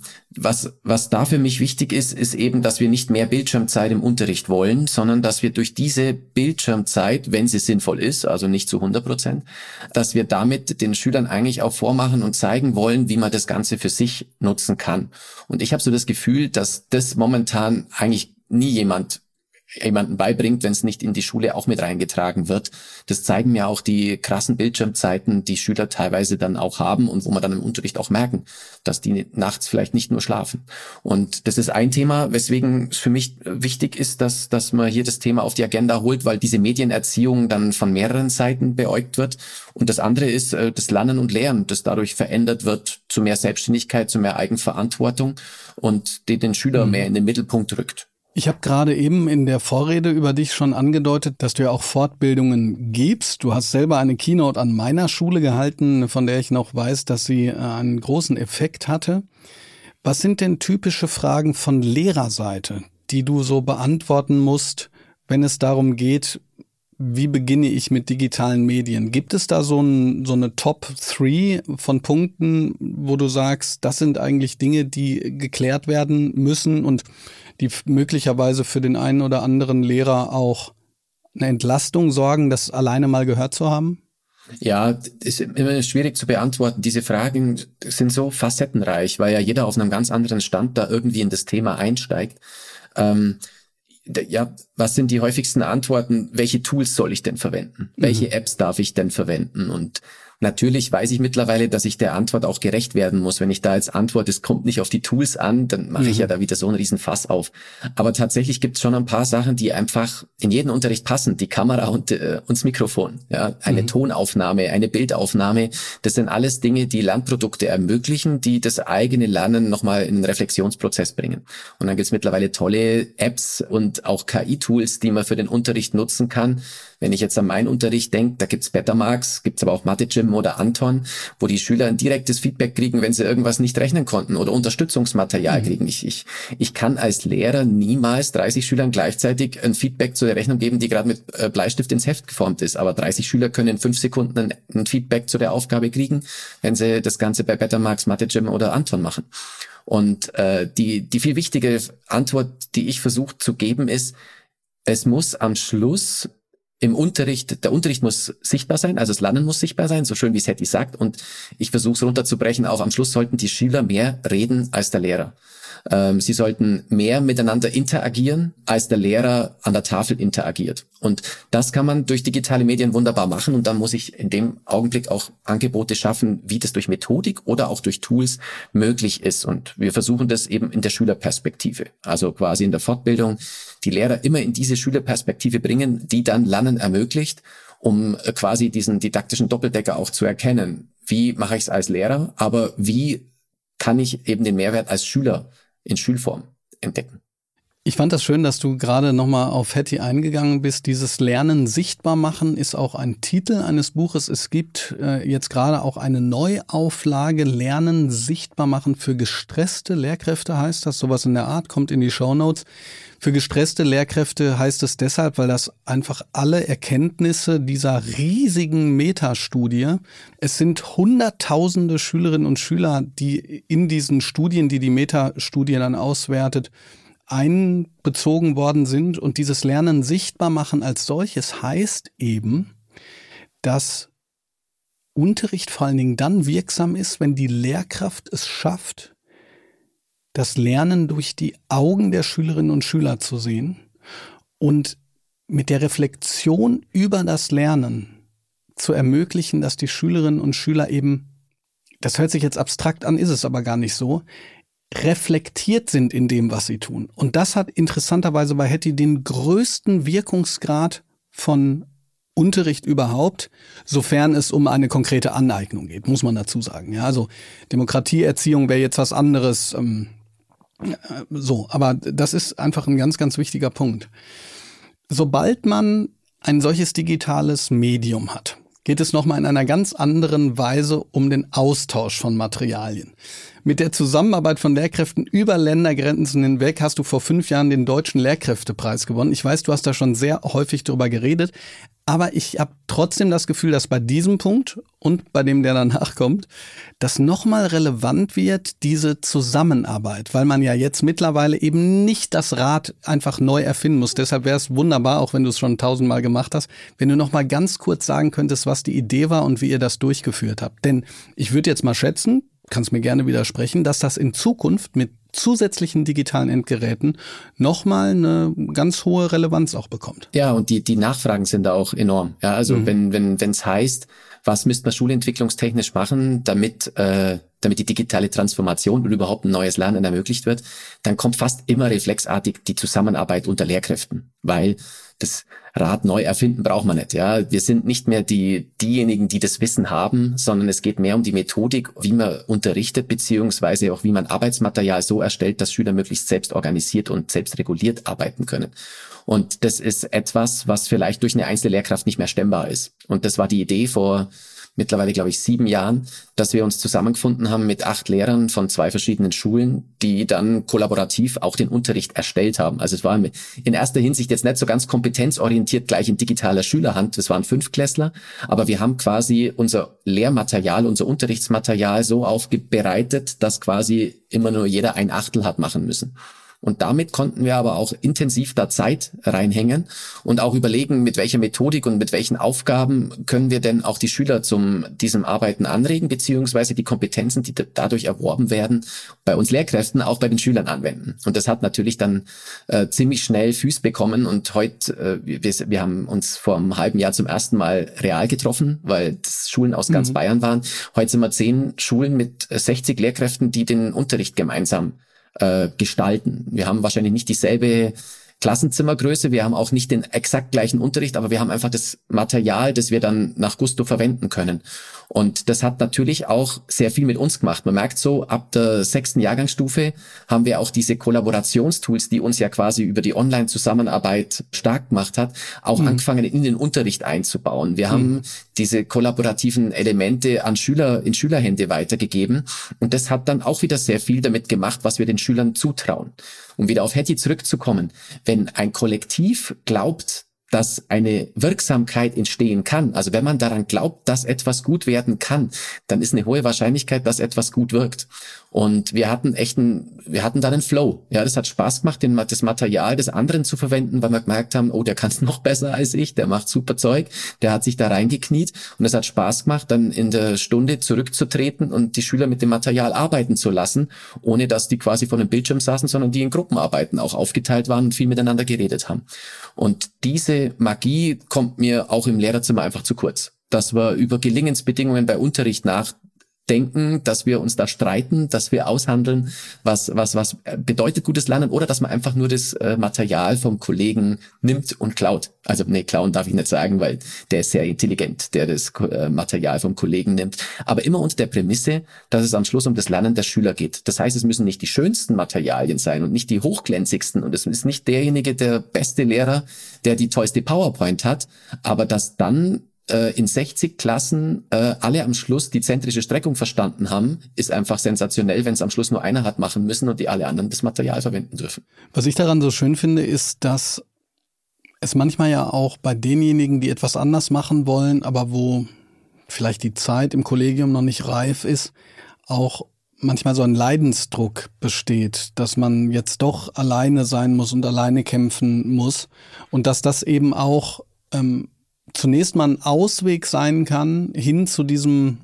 was da für mich wichtig ist, ist eben, dass wir nicht mehr Bildschirmzeit im Unterricht wollen, sondern dass wir durch diese Bildschirmzeit, wenn sie sinnvoll ist, also nicht zu 100%, dass wir damit den Schülern eigentlich auch vormachen und zeigen wollen, wie man das Ganze für sich nutzen kann. Und ich habe so das Gefühl, dass das momentan eigentlich nie jemanden beibringt, wenn es nicht in die Schule auch mit reingetragen wird. Das zeigen mir auch die krassen Bildschirmzeiten, die Schüler teilweise dann auch haben und wo man dann im Unterricht auch merken, dass die nachts vielleicht nicht nur schlafen. Und das ist ein Thema, weswegen es für mich wichtig ist, dass man hier das Thema auf die Agenda holt, weil diese Medienerziehung dann von mehreren Seiten beäugt wird. Und das andere ist das Lernen und Lehren, das dadurch verändert wird zu mehr Selbstständigkeit, zu mehr Eigenverantwortung und den Schüler mehr in den Mittelpunkt rückt. Ich habe gerade eben in der Vorrede über dich schon angedeutet, dass du ja auch Fortbildungen gibst. Du hast selber eine Keynote an meiner Schule gehalten, von der ich noch weiß, dass sie einen großen Effekt hatte. Was sind denn typische Fragen von Lehrerseite, die du so beantworten musst, wenn es darum geht, wie beginne ich mit digitalen Medien? Gibt es da so eine Top 3 von Punkten, wo du sagst, das sind eigentlich Dinge, die geklärt werden müssen und die möglicherweise für den einen oder anderen Lehrer auch eine Entlastung sorgen, das alleine mal gehört zu haben? Ja, ist immer schwierig zu beantworten. Diese Fragen sind so facettenreich, weil ja jeder auf einem ganz anderen Stand da irgendwie in das Thema einsteigt. Was sind die häufigsten Antworten? Welche Tools soll ich denn verwenden? Welche Apps darf ich denn verwenden? Und natürlich weiß ich mittlerweile, dass ich der Antwort auch gerecht werden muss. Wenn ich da jetzt antworte, es kommt nicht auf die Tools an, dann mache ich ja da wieder so einen riesen Fass auf. Aber tatsächlich gibt es schon ein paar Sachen, die einfach in jeden Unterricht passen. Die Kamera und das Mikrofon, ja, eine Tonaufnahme, eine Bildaufnahme. Das sind alles Dinge, die Lernprodukte ermöglichen, die das eigene Lernen nochmal in einen Reflexionsprozess bringen. Und dann gibt es mittlerweile tolle Apps und auch KI-Tools, die man für den Unterricht nutzen kann. Wenn ich jetzt an meinen Unterricht denke, da gibt's Betamax, gibt's aber auch Mathe-Gym oder Anton, wo die Schüler ein direktes Feedback kriegen, wenn sie irgendwas nicht rechnen konnten oder Unterstützungsmaterial kriegen. Ich kann als Lehrer niemals 30 Schülern gleichzeitig ein Feedback zu der Rechnung geben, die gerade mit Bleistift ins Heft geformt ist. Aber 30 Schüler können in 5 Sekunden ein Feedback zu der Aufgabe kriegen, wenn sie das Ganze bei Betamax, Mathe-Gym oder Anton machen. Und die viel wichtige Antwort, die ich versuche zu geben, ist, es muss am Schluss im Unterricht, der Unterricht muss sichtbar sein, also das Lernen muss sichtbar sein, so schön wie es Hetty sagt. Und ich versuche es runterzubrechen, auch am Schluss sollten die Schüler mehr reden als der Lehrer. Sie sollten mehr miteinander interagieren, als der Lehrer an der Tafel interagiert. Und das kann man durch digitale Medien wunderbar machen. Und dann muss ich in dem Augenblick auch Angebote schaffen, wie das durch Methodik oder auch durch Tools möglich ist. Und wir versuchen das eben in der Schülerperspektive, also quasi in der Fortbildung, die Lehrer immer in diese Schülerperspektive bringen, die dann Lernen ermöglicht, um quasi diesen didaktischen Doppeldecker auch zu erkennen. Wie mache ich es als Lehrer, aber wie kann ich eben den Mehrwert als Schüler in Schulform entdecken? Ich fand das schön, dass du gerade nochmal auf Hetty eingegangen bist. Dieses Lernen sichtbar machen ist auch ein Titel eines Buches. Es gibt jetzt gerade auch eine Neuauflage, Lernen sichtbar machen für gestresste Lehrkräfte heißt das. Sowas in der Art, kommt in die Shownotes. Für gestresste Lehrkräfte heißt es deshalb, weil das einfach alle Erkenntnisse dieser riesigen Metastudie, es sind hunderttausende Schülerinnen und Schüler, die in diesen Studien, die Metastudie dann auswertet, einbezogen worden sind. Und dieses Lernen sichtbar machen als solches heißt eben, dass Unterricht vor allen Dingen dann wirksam ist, wenn die Lehrkraft es schafft, das Lernen durch die Augen der Schülerinnen und Schüler zu sehen und mit der Reflexion über das Lernen zu ermöglichen, dass die Schülerinnen und Schüler eben, das hört sich jetzt abstrakt an, ist es aber gar nicht so, reflektiert sind in dem, was sie tun. Und das hat interessanterweise bei Hetty den größten Wirkungsgrad von Unterricht überhaupt, sofern es um eine konkrete Aneignung geht, muss man dazu sagen. Ja, also Demokratieerziehung wäre jetzt was anderes. Aber das ist einfach ein ganz, ganz wichtiger Punkt. Sobald man ein solches digitales Medium hat, geht es nochmal in einer ganz anderen Weise um den Austausch von Materialien. Mit der Zusammenarbeit von Lehrkräften über Ländergrenzen hinweg hast du vor 5 Jahren den Deutschen Lehrkräftepreis gewonnen. Ich weiß, du hast da schon sehr häufig drüber geredet, aber ich habe trotzdem das Gefühl, dass bei diesem Punkt und bei dem, der danach kommt, das nochmal relevant wird, diese Zusammenarbeit, weil man ja jetzt mittlerweile eben nicht das Rad einfach neu erfinden muss. Deshalb wäre es wunderbar, auch wenn du es schon 1000-mal gemacht hast, wenn du nochmal ganz kurz sagen könntest, was die Idee war und wie ihr das durchgeführt habt. Denn ich würde jetzt mal schätzen, kannst mir gerne widersprechen, dass das in Zukunft mit zusätzlichen digitalen Endgeräten nochmal eine ganz hohe Relevanz auch bekommt. Ja, und die Nachfragen sind da auch enorm. Ja, also wenn es heißt, was müsste man schulentwicklungstechnisch machen, damit die digitale Transformation und überhaupt ein neues Lernen ermöglicht wird, dann kommt fast immer reflexartig die Zusammenarbeit unter Lehrkräften, weil das Rad neu erfinden braucht man nicht. Ja, wir sind nicht mehr diejenigen, die das Wissen haben, sondern es geht mehr um die Methodik, wie man unterrichtet, beziehungsweise auch wie man Arbeitsmaterial so erstellt, dass Schüler möglichst selbst organisiert und selbst reguliert arbeiten können. Und das ist etwas, was vielleicht durch eine einzelne Lehrkraft nicht mehr stemmbar ist. Und das war die Idee vor mittlerweile, glaube ich, 7 Jahren, dass wir uns zusammengefunden haben mit 8 Lehrern von 2 verschiedenen Schulen, die dann kollaborativ auch den Unterricht erstellt haben. Also es war in erster Hinsicht jetzt nicht so ganz kompetenzorientiert gleich in digitaler Schülerhand. Das waren 5-Klässler, aber wir haben quasi unser Lehrmaterial, unser Unterrichtsmaterial so aufbereitet, dass quasi immer nur jeder 1/8 hat machen müssen. Und damit konnten wir aber auch intensiv da Zeit reinhängen und auch überlegen, mit welcher Methodik und mit welchen Aufgaben können wir denn auch die Schüler diesem Arbeiten anregen, beziehungsweise die Kompetenzen, die dadurch erworben werden, bei uns Lehrkräften auch bei den Schülern anwenden. Und das hat natürlich dann ziemlich schnell Fuß bekommen. Und heute, wir haben uns vor einem halben Jahr zum ersten Mal real getroffen, weil das Schulen aus ganz Bayern waren. Heute sind wir 10 Schulen mit 60 Lehrkräften, die den Unterricht gemeinsam gestalten. Wir haben wahrscheinlich nicht dieselbe Klassenzimmergröße, wir haben auch nicht den exakt gleichen Unterricht, aber wir haben einfach das Material, das wir dann nach Gusto verwenden können. Und das hat natürlich auch sehr viel mit uns gemacht. Man merkt so, ab der 6. Jahrgangsstufe haben wir auch diese Kollaborationstools, die uns ja quasi über die Online-Zusammenarbeit stark gemacht hat, auch angefangen in den Unterricht einzubauen. Wir haben diese kollaborativen Elemente in Schülerhände weitergegeben. Und das hat dann auch wieder sehr viel damit gemacht, was wir den Schülern zutrauen. Um wieder auf Hattie zurückzukommen, wenn ein Kollektiv glaubt, dass eine Wirksamkeit entstehen kann, also wenn man daran glaubt, dass etwas gut werden kann, dann ist eine hohe Wahrscheinlichkeit, dass etwas gut wirkt. Und wir hatten dann einen Flow. Ja, das hat Spaß gemacht, das Material des anderen zu verwenden, weil wir gemerkt haben, oh, der kann es noch besser als ich, der macht super Zeug, der hat sich da reingekniet und es hat Spaß gemacht, dann in der Stunde zurückzutreten und die Schüler mit dem Material arbeiten zu lassen, ohne dass die quasi vor dem Bildschirm saßen, sondern die in Gruppenarbeiten auch aufgeteilt waren und viel miteinander geredet haben. Und diese Magie kommt mir auch im Lehrerzimmer einfach zu kurz. Dass wir über Gelingensbedingungen bei Unterricht nachdenken, dass wir uns da streiten, dass wir aushandeln, was bedeutet gutes Lernen, oder dass man einfach nur das Material vom Kollegen nimmt und klaut. Also nee, klauen darf ich nicht sagen, weil der ist sehr intelligent, der das Material vom Kollegen nimmt. Aber immer unter der Prämisse, dass es am Schluss um das Lernen der Schüler geht. Das heißt, es müssen nicht die schönsten Materialien sein und nicht die hochglänzigsten, und es ist nicht derjenige, der beste Lehrer, der die tollste PowerPoint hat, aber dass dann in 60 Klassen alle am Schluss die zentrische Streckung verstanden haben, ist einfach sensationell, wenn es am Schluss nur einer hat machen müssen und die alle anderen das Material verwenden dürfen. Was ich daran so schön finde, ist, dass es manchmal ja auch bei denjenigen, die etwas anders machen wollen, aber wo vielleicht die Zeit im Kollegium noch nicht reif ist, auch manchmal so ein Leidensdruck besteht, dass man jetzt doch alleine sein muss und alleine kämpfen muss, und dass das eben auch zunächst mal ein Ausweg sein kann hin zu diesem,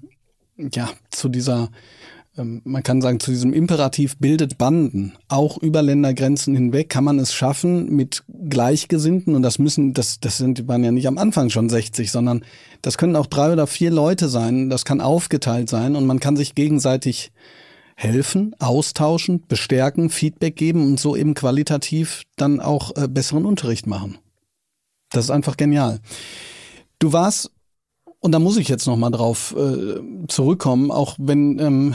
man kann sagen, zu diesem Imperativ bildet Banden. Auch über Ländergrenzen hinweg kann man es schaffen mit Gleichgesinnten, und waren ja nicht am Anfang schon 60, sondern das können auch 3 oder 4 Leute sein, das kann aufgeteilt sein, und man kann sich gegenseitig helfen, austauschen, bestärken, Feedback geben und so eben qualitativ dann auch besseren Unterricht machen. Das ist einfach genial. Du warst, und da muss ich jetzt nochmal drauf zurückkommen, auch wenn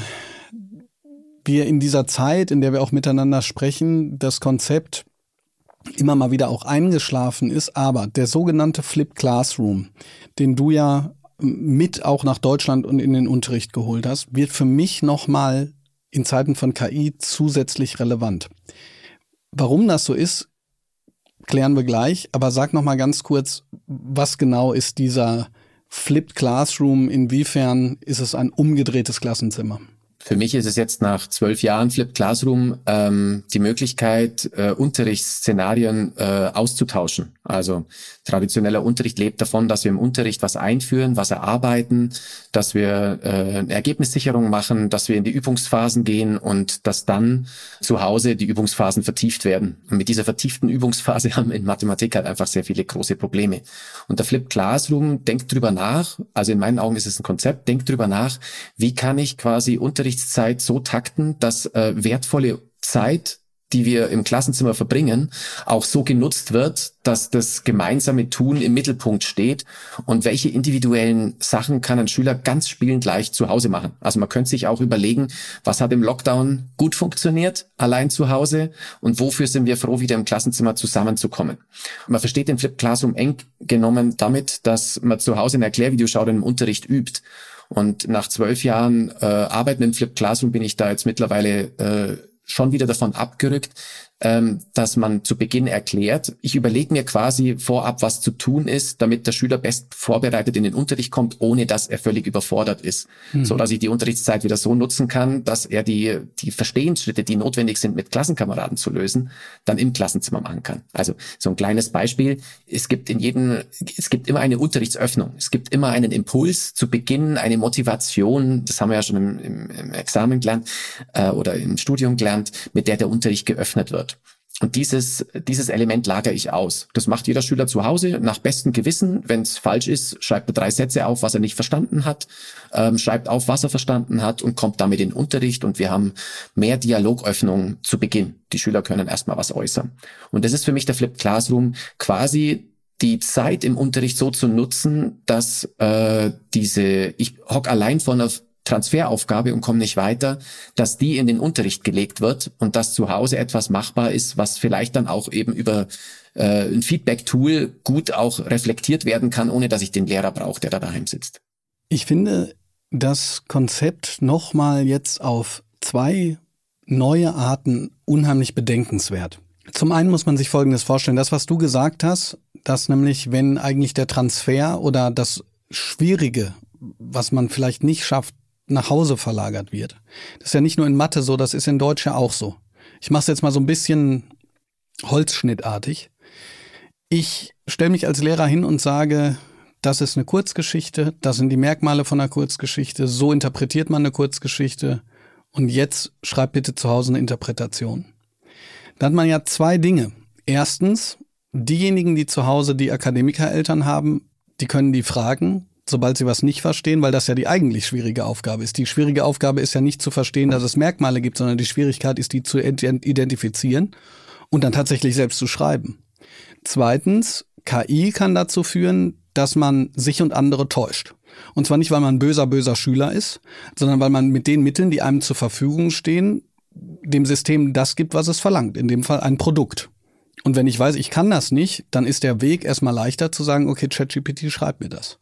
wir in dieser Zeit, in der wir auch miteinander sprechen, das Konzept immer mal wieder auch eingeschlafen ist, aber der sogenannte Flipped Classroom, den du ja mit auch nach Deutschland und in den Unterricht geholt hast, wird für mich nochmal in Zeiten von KI zusätzlich relevant. Warum das so ist, klären wir gleich, aber sag noch mal ganz kurz, was genau ist dieser Flipped Classroom, inwiefern ist es ein umgedrehtes Klassenzimmer? Für mich ist es jetzt nach 12 Jahren Flipped Classroom die Möglichkeit, Unterrichtsszenarien auszutauschen. Also traditioneller Unterricht lebt davon, dass wir im Unterricht was einführen, was erarbeiten, dass wir eine Ergebnissicherung machen, dass wir in die Übungsphasen gehen und dass dann zu Hause die Übungsphasen vertieft werden. Und mit dieser vertieften Übungsphase haben in Mathematik halt einfach sehr viele große Probleme. Und der Flipped Classroom denkt drüber nach, also in meinen Augen ist es ein Konzept, denkt drüber nach, wie kann ich quasi Unterrichtszeit so takten, dass wertvolle Zeit, die wir im Klassenzimmer verbringen, auch so genutzt wird, dass das gemeinsame Tun im Mittelpunkt steht, und welche individuellen Sachen kann ein Schüler ganz spielend leicht zu Hause machen. Also man könnte sich auch überlegen, was hat im Lockdown gut funktioniert, allein zu Hause, und wofür sind wir froh, wieder im Klassenzimmer zusammenzukommen. Man versteht den Flipped Classroom eng genommen damit, dass man zu Hause ein Erklärvideo schaut und im Unterricht übt. Und nach 12 Jahren Arbeiten im Flipped Classroom bin ich da jetzt mittlerweile schon wieder davon abgerückt, dass man zu Beginn erklärt. Ich überlege mir quasi vorab, was zu tun ist, damit der Schüler best vorbereitet in den Unterricht kommt, ohne dass er völlig überfordert ist. So dass ich die Unterrichtszeit wieder so nutzen kann, dass er die Verstehensschritte, die notwendig sind, mit Klassenkameraden zu lösen, dann im Klassenzimmer machen kann. Also so ein kleines Beispiel. Es gibt immer eine Unterrichtsöffnung. Es gibt immer einen Impuls zu Beginn, eine Motivation. Das haben wir ja schon im Examen gelernt oder im Studium gelernt, mit der Unterricht geöffnet wird. Und dieses Element lagere ich aus. Das macht jeder Schüler zu Hause nach bestem Gewissen. Wenn es falsch ist, schreibt er 3 Sätze auf, was er nicht verstanden hat, schreibt auf, was er verstanden hat, und kommt damit in den Unterricht. Und wir haben mehr Dialogöffnung zu Beginn. Die Schüler können erstmal was äußern. Und das ist für mich der Flipped Classroom, quasi die Zeit im Unterricht so zu nutzen, dass ich hock allein vor einer Transferaufgabe und komme nicht weiter, dass die in den Unterricht gelegt wird und dass zu Hause etwas machbar ist, was vielleicht dann auch eben über ein Feedback-Tool gut auch reflektiert werden kann, ohne dass ich den Lehrer brauche, der da daheim sitzt. Ich finde das Konzept nochmal jetzt auf 2 neue Arten unheimlich bedenkenswert. Zum einen muss man sich Folgendes vorstellen. Das, was du gesagt hast, dass nämlich, wenn eigentlich der Transfer oder das Schwierige, was man vielleicht nicht schafft, nach Hause verlagert wird. Das ist ja nicht nur in Mathe so, das ist in Deutsch ja auch so. Ich mache es jetzt mal so ein bisschen holzschnittartig. Ich stelle mich als Lehrer hin und sage, das ist eine Kurzgeschichte, das sind die Merkmale von einer Kurzgeschichte, so interpretiert man eine Kurzgeschichte und jetzt schreib bitte zu Hause eine Interpretation. Da hat man ja 2 Dinge. Erstens, diejenigen, die zu Hause die Akademikereltern haben, die können die fragen, sobald sie was nicht verstehen, weil das ja die eigentlich schwierige Aufgabe ist. Die schwierige Aufgabe ist ja nicht zu verstehen, dass es Merkmale gibt, sondern die Schwierigkeit ist, die zu identifizieren und dann tatsächlich selbst zu schreiben. Zweitens, KI kann dazu führen, dass man sich und andere täuscht. Und zwar nicht, weil man ein böser Schüler ist, sondern weil man mit den Mitteln, die einem zur Verfügung stehen, dem System das gibt, was es verlangt. In dem Fall ein Produkt. Und wenn ich weiß, ich kann das nicht, dann ist der Weg erstmal leichter zu sagen, okay, ChatGPT schreibt mir das.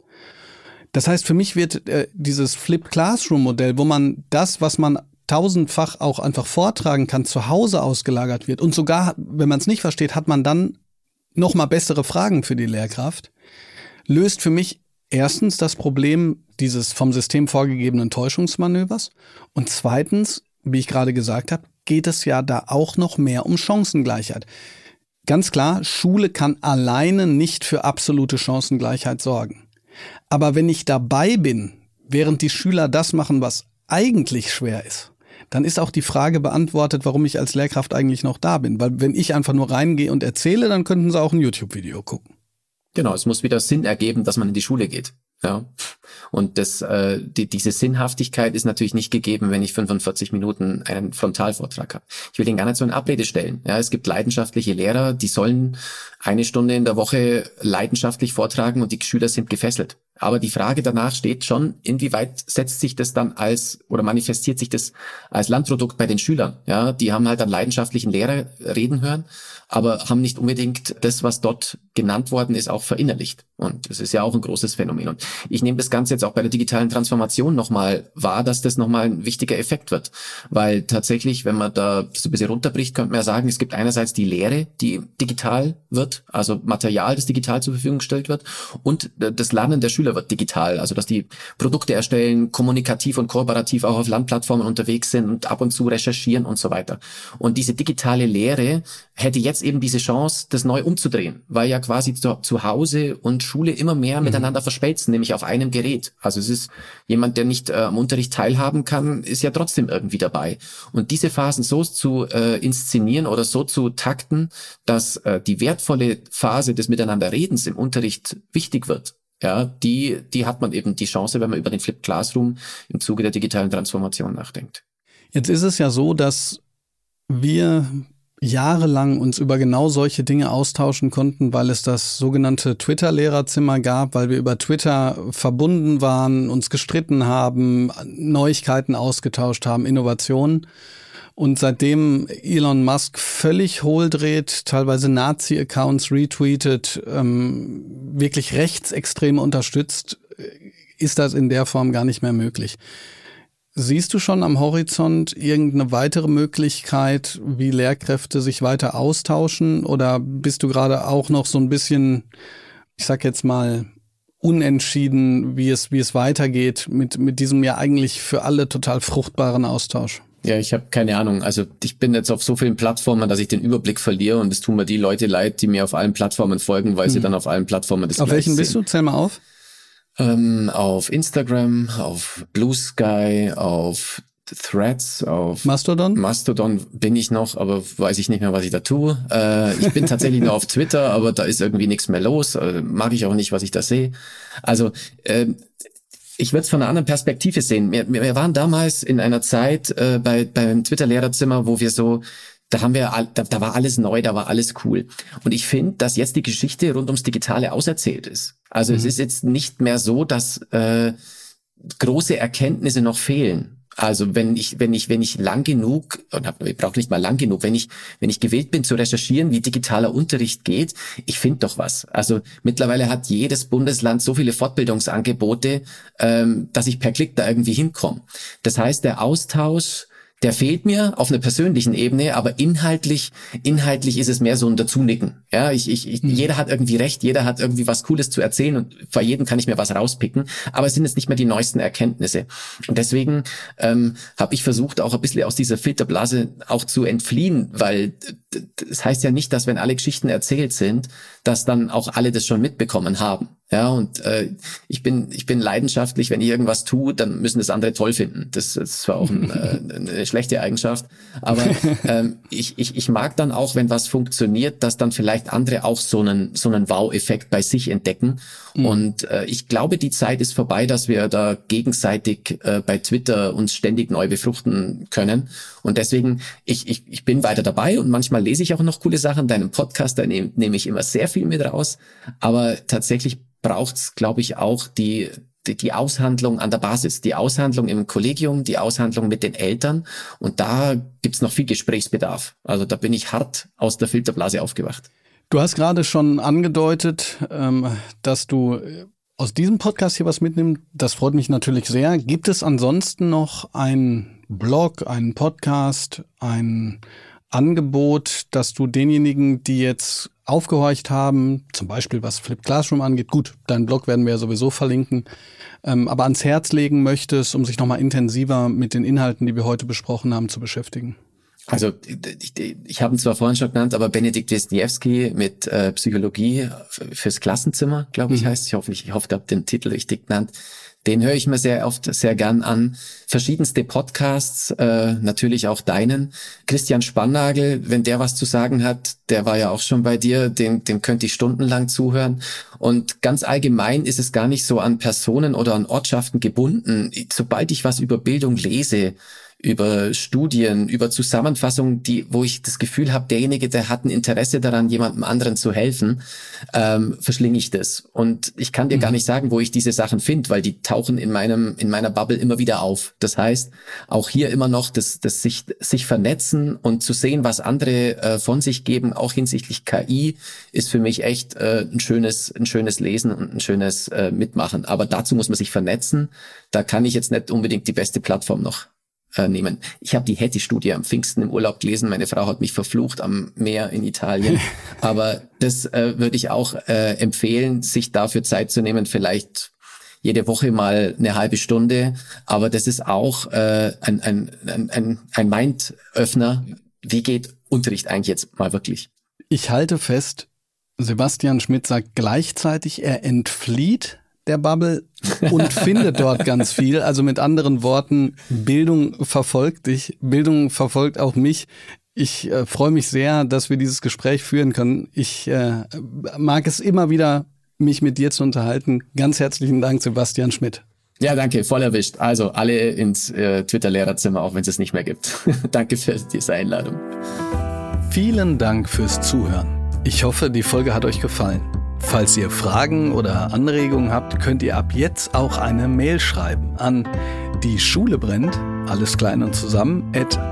Das heißt, für mich wird dieses Flipped Classroom-Modell, wo man das, was man 1000-fach auch einfach vortragen kann, zu Hause ausgelagert wird. Und sogar, wenn man es nicht versteht, hat man dann noch mal bessere Fragen für die Lehrkraft, löst für mich erstens das Problem dieses vom System vorgegebenen Täuschungsmanövers. Und zweitens, wie ich gerade gesagt habe, geht es ja da auch noch mehr um Chancengleichheit. Ganz klar, Schule kann alleine nicht für absolute Chancengleichheit sorgen. Aber wenn ich dabei bin, während die Schüler das machen, was eigentlich schwer ist, dann ist auch die Frage beantwortet, warum ich als Lehrkraft eigentlich noch da bin. Weil wenn ich einfach nur reingehe und erzähle, dann könnten sie auch ein YouTube-Video gucken. Genau, es muss wieder Sinn ergeben, dass man in die Schule geht. Ja. Und diese Sinnhaftigkeit ist natürlich nicht gegeben, wenn ich 45 Minuten einen Frontalvortrag habe. Ich will den gar nicht so in Abrede stellen. Ja, es gibt leidenschaftliche Lehrer, die sollen 1 Stunde in der Woche leidenschaftlich vortragen und die Schüler sind gefesselt. Aber die Frage danach steht schon, inwieweit setzt sich das dann manifestiert sich das als Landprodukt bei den Schülern? Ja, die haben halt einen leidenschaftlichen Lehrer reden hören, aber haben nicht unbedingt das, was dort genannt worden ist, auch verinnerlicht. Und das ist ja auch ein großes Phänomen. Und ich nehme das Ganze jetzt auch bei der digitalen Transformation nochmal wahr, dass das nochmal ein wichtiger Effekt wird. Weil tatsächlich, wenn man da so ein bisschen runterbricht, könnte man ja sagen, es gibt einerseits die Lehre, die digital wird, also Material, das digital zur Verfügung gestellt wird, und das Lernen der Schüler wird digital, also dass die Produkte erstellen, kommunikativ und kooperativ auch auf Lernplattformen unterwegs sind und ab und zu recherchieren und so weiter. Und diese digitale Lehre hätte jetzt eben diese Chance, das neu umzudrehen, weil ja quasi zu Hause und Schule immer mehr miteinander verschmelzen, nämlich auf einem Gerät. Also es ist jemand, der nicht am Unterricht teilhaben kann, ist ja trotzdem irgendwie dabei. Und diese Phasen so zu inszenieren oder so zu takten, dass die wertvolle Phase des Miteinanderredens im Unterricht wichtig wird, ja, die hat man eben die Chance, wenn man über den Flipped Classroom im Zuge der digitalen Transformation nachdenkt. Jetzt ist es ja so, dass wir jahrelang uns über genau solche Dinge austauschen konnten, weil es das sogenannte Twitter-Lehrerzimmer gab, weil wir über Twitter verbunden waren, uns gestritten haben, Neuigkeiten ausgetauscht haben, Innovationen. Und seitdem Elon Musk völlig hohl dreht, teilweise Nazi-Accounts retweetet, wirklich Rechtsextreme unterstützt, ist das in der Form gar nicht mehr möglich. Siehst du schon am Horizont irgendeine weitere Möglichkeit, wie Lehrkräfte sich weiter austauschen? Oder bist du gerade auch noch so ein bisschen, ich sag jetzt mal, unentschieden, wie es weitergeht mit diesem ja eigentlich für alle total fruchtbaren Austausch? Ja, ich habe keine Ahnung. Also ich bin jetzt auf so vielen Plattformen, dass ich den Überblick verliere und es tun mir die Leute leid, die mir auf allen Plattformen folgen, weil sie dann auf allen Plattformen das Gleiche sehen. Auf welchen bist du? Zähl mal auf. Auf Instagram, auf Blue Sky, auf Threads, auf Mastodon? Mastodon bin ich noch, aber weiß ich nicht mehr, was ich da tue. Ich bin tatsächlich nur auf Twitter, aber da ist irgendwie nichts mehr los. Mag ich auch nicht, was ich da sehe. Also ich würde es von einer anderen Perspektive sehen. Wir waren damals in einer Zeit beim Twitter-Lehrerzimmer, wo wir so da war alles neu, da war alles cool. Und ich finde, dass jetzt die Geschichte rund ums Digitale auserzählt ist. Also es ist jetzt nicht mehr so, dass große Erkenntnisse noch fehlen. Also wenn ich lang genug, oder ich brauche nicht mal lang genug, wenn ich gewillt bin zu recherchieren, wie digitaler Unterricht geht, ich finde doch was. Also mittlerweile hat jedes Bundesland so viele Fortbildungsangebote, dass ich per Klick da irgendwie hinkomme. Das heißt, der Austausch, der fehlt mir auf einer persönlichen Ebene, aber inhaltlich ist es mehr so ein Dazunicken. Ja, jeder hat irgendwie recht, jeder hat irgendwie was Cooles zu erzählen und bei jedem kann ich mir was rauspicken, aber es sind jetzt nicht mehr die neuesten Erkenntnisse. Und deswegen habe ich versucht, auch ein bisschen aus dieser Filterblase auch zu entfliehen, weil das heißt ja nicht, dass wenn alle Geschichten erzählt sind, dass dann auch alle das schon mitbekommen haben. Ja, und ich bin leidenschaftlich, wenn ich irgendwas tue, dann müssen das andere toll finden. Das ist zwar auch eine schlechte Eigenschaft, aber ich mag dann auch, wenn was funktioniert, dass dann vielleicht andere auch so einen Wow-Effekt bei sich entdecken. Und ich glaube, die Zeit ist vorbei, dass wir da gegenseitig bei Twitter uns ständig neu befruchten können. Und deswegen, ich bin weiter dabei und manchmal lese ich auch noch coole Sachen. Deinem Podcast, da nehme ich immer sehr viel mit raus. Aber tatsächlich braucht's, glaube ich, auch die Aushandlung an der Basis, die Aushandlung im Kollegium, die Aushandlung mit den Eltern. Und da gibt's noch viel Gesprächsbedarf. Also da bin ich hart aus der Filterblase aufgewacht. Du hast gerade schon angedeutet, dass du aus diesem Podcast hier was mitnimmst. Das freut mich natürlich sehr. Gibt es ansonsten noch einen Blog, einen Podcast, ein Angebot, dass du denjenigen, die jetzt aufgehorcht haben, zum Beispiel was Flipped Classroom angeht, gut, deinen Blog werden wir ja sowieso verlinken, aber ans Herz legen möchtest, um sich nochmal intensiver mit den Inhalten, die wir heute besprochen haben, zu beschäftigen? Also ich habe ihn zwar vorhin schon genannt, aber Benedikt Wisniewski mit Psychologie fürs Klassenzimmer, glaube ich, heißt. Ich hoffe, ich habe den Titel richtig genannt. Den höre ich mir sehr oft, sehr gern an. Verschiedenste Podcasts, natürlich auch deinen. Christian Spannagel, wenn der was zu sagen hat, der war ja auch schon bei dir, dem könnte ich stundenlang zuhören. Und ganz allgemein ist es gar nicht so an Personen oder an Ortschaften gebunden. Sobald ich was über Bildung lese, über Studien, über Zusammenfassungen, wo ich das Gefühl habe, derjenige, der hat ein Interesse daran, jemandem anderen zu helfen, verschlinge ich das. Und ich kann dir gar nicht sagen, wo ich diese Sachen finde, weil die tauchen in meiner Bubble immer wieder auf. Das heißt, auch hier immer noch das sich vernetzen und zu sehen, was andere von sich geben, auch hinsichtlich KI, ist für mich echt ein schönes Lesen und ein schönes Mitmachen. Aber dazu muss man sich vernetzen. Da kann ich jetzt nicht unbedingt die beste Plattform noch nehmen. Ich habe die Hattie-Studie am Pfingsten im Urlaub gelesen. Meine Frau hat mich verflucht am Meer in Italien. Aber das würde ich auch empfehlen, sich dafür Zeit zu nehmen, vielleicht jede Woche mal eine halbe Stunde. Aber das ist auch ein Mindöffner. Wie geht Unterricht eigentlich jetzt mal wirklich? Ich halte fest, Sebastian Schmidt sagt gleichzeitig, er entflieht der Bubble und findet dort ganz viel. Also mit anderen Worten, Bildung verfolgt dich, Bildung verfolgt auch mich. Ich freue mich sehr, dass wir dieses Gespräch führen können. Ich mag es immer wieder, mich mit dir zu unterhalten. Ganz herzlichen Dank, Sebastian Schmidt. Ja, danke, voll erwischt. Also alle ins Twitter-Lehrerzimmer, auch wenn es nicht mehr gibt. Danke für diese Einladung. Vielen Dank fürs Zuhören. Ich hoffe, die Folge hat euch gefallen. Falls ihr Fragen oder Anregungen habt, könnt ihr ab jetzt auch eine Mail schreiben an dieschulebrennt, alles klein und zusammen,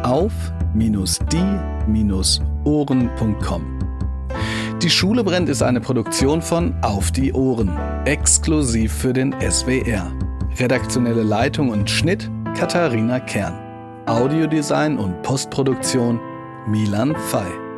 @auf-die-ohren.com. Die Schule brennt ist eine Produktion von Auf die Ohren, exklusiv für den SWR. Redaktionelle Leitung und Schnitt Katharina Kern. Audiodesign und Postproduktion Milan Fey.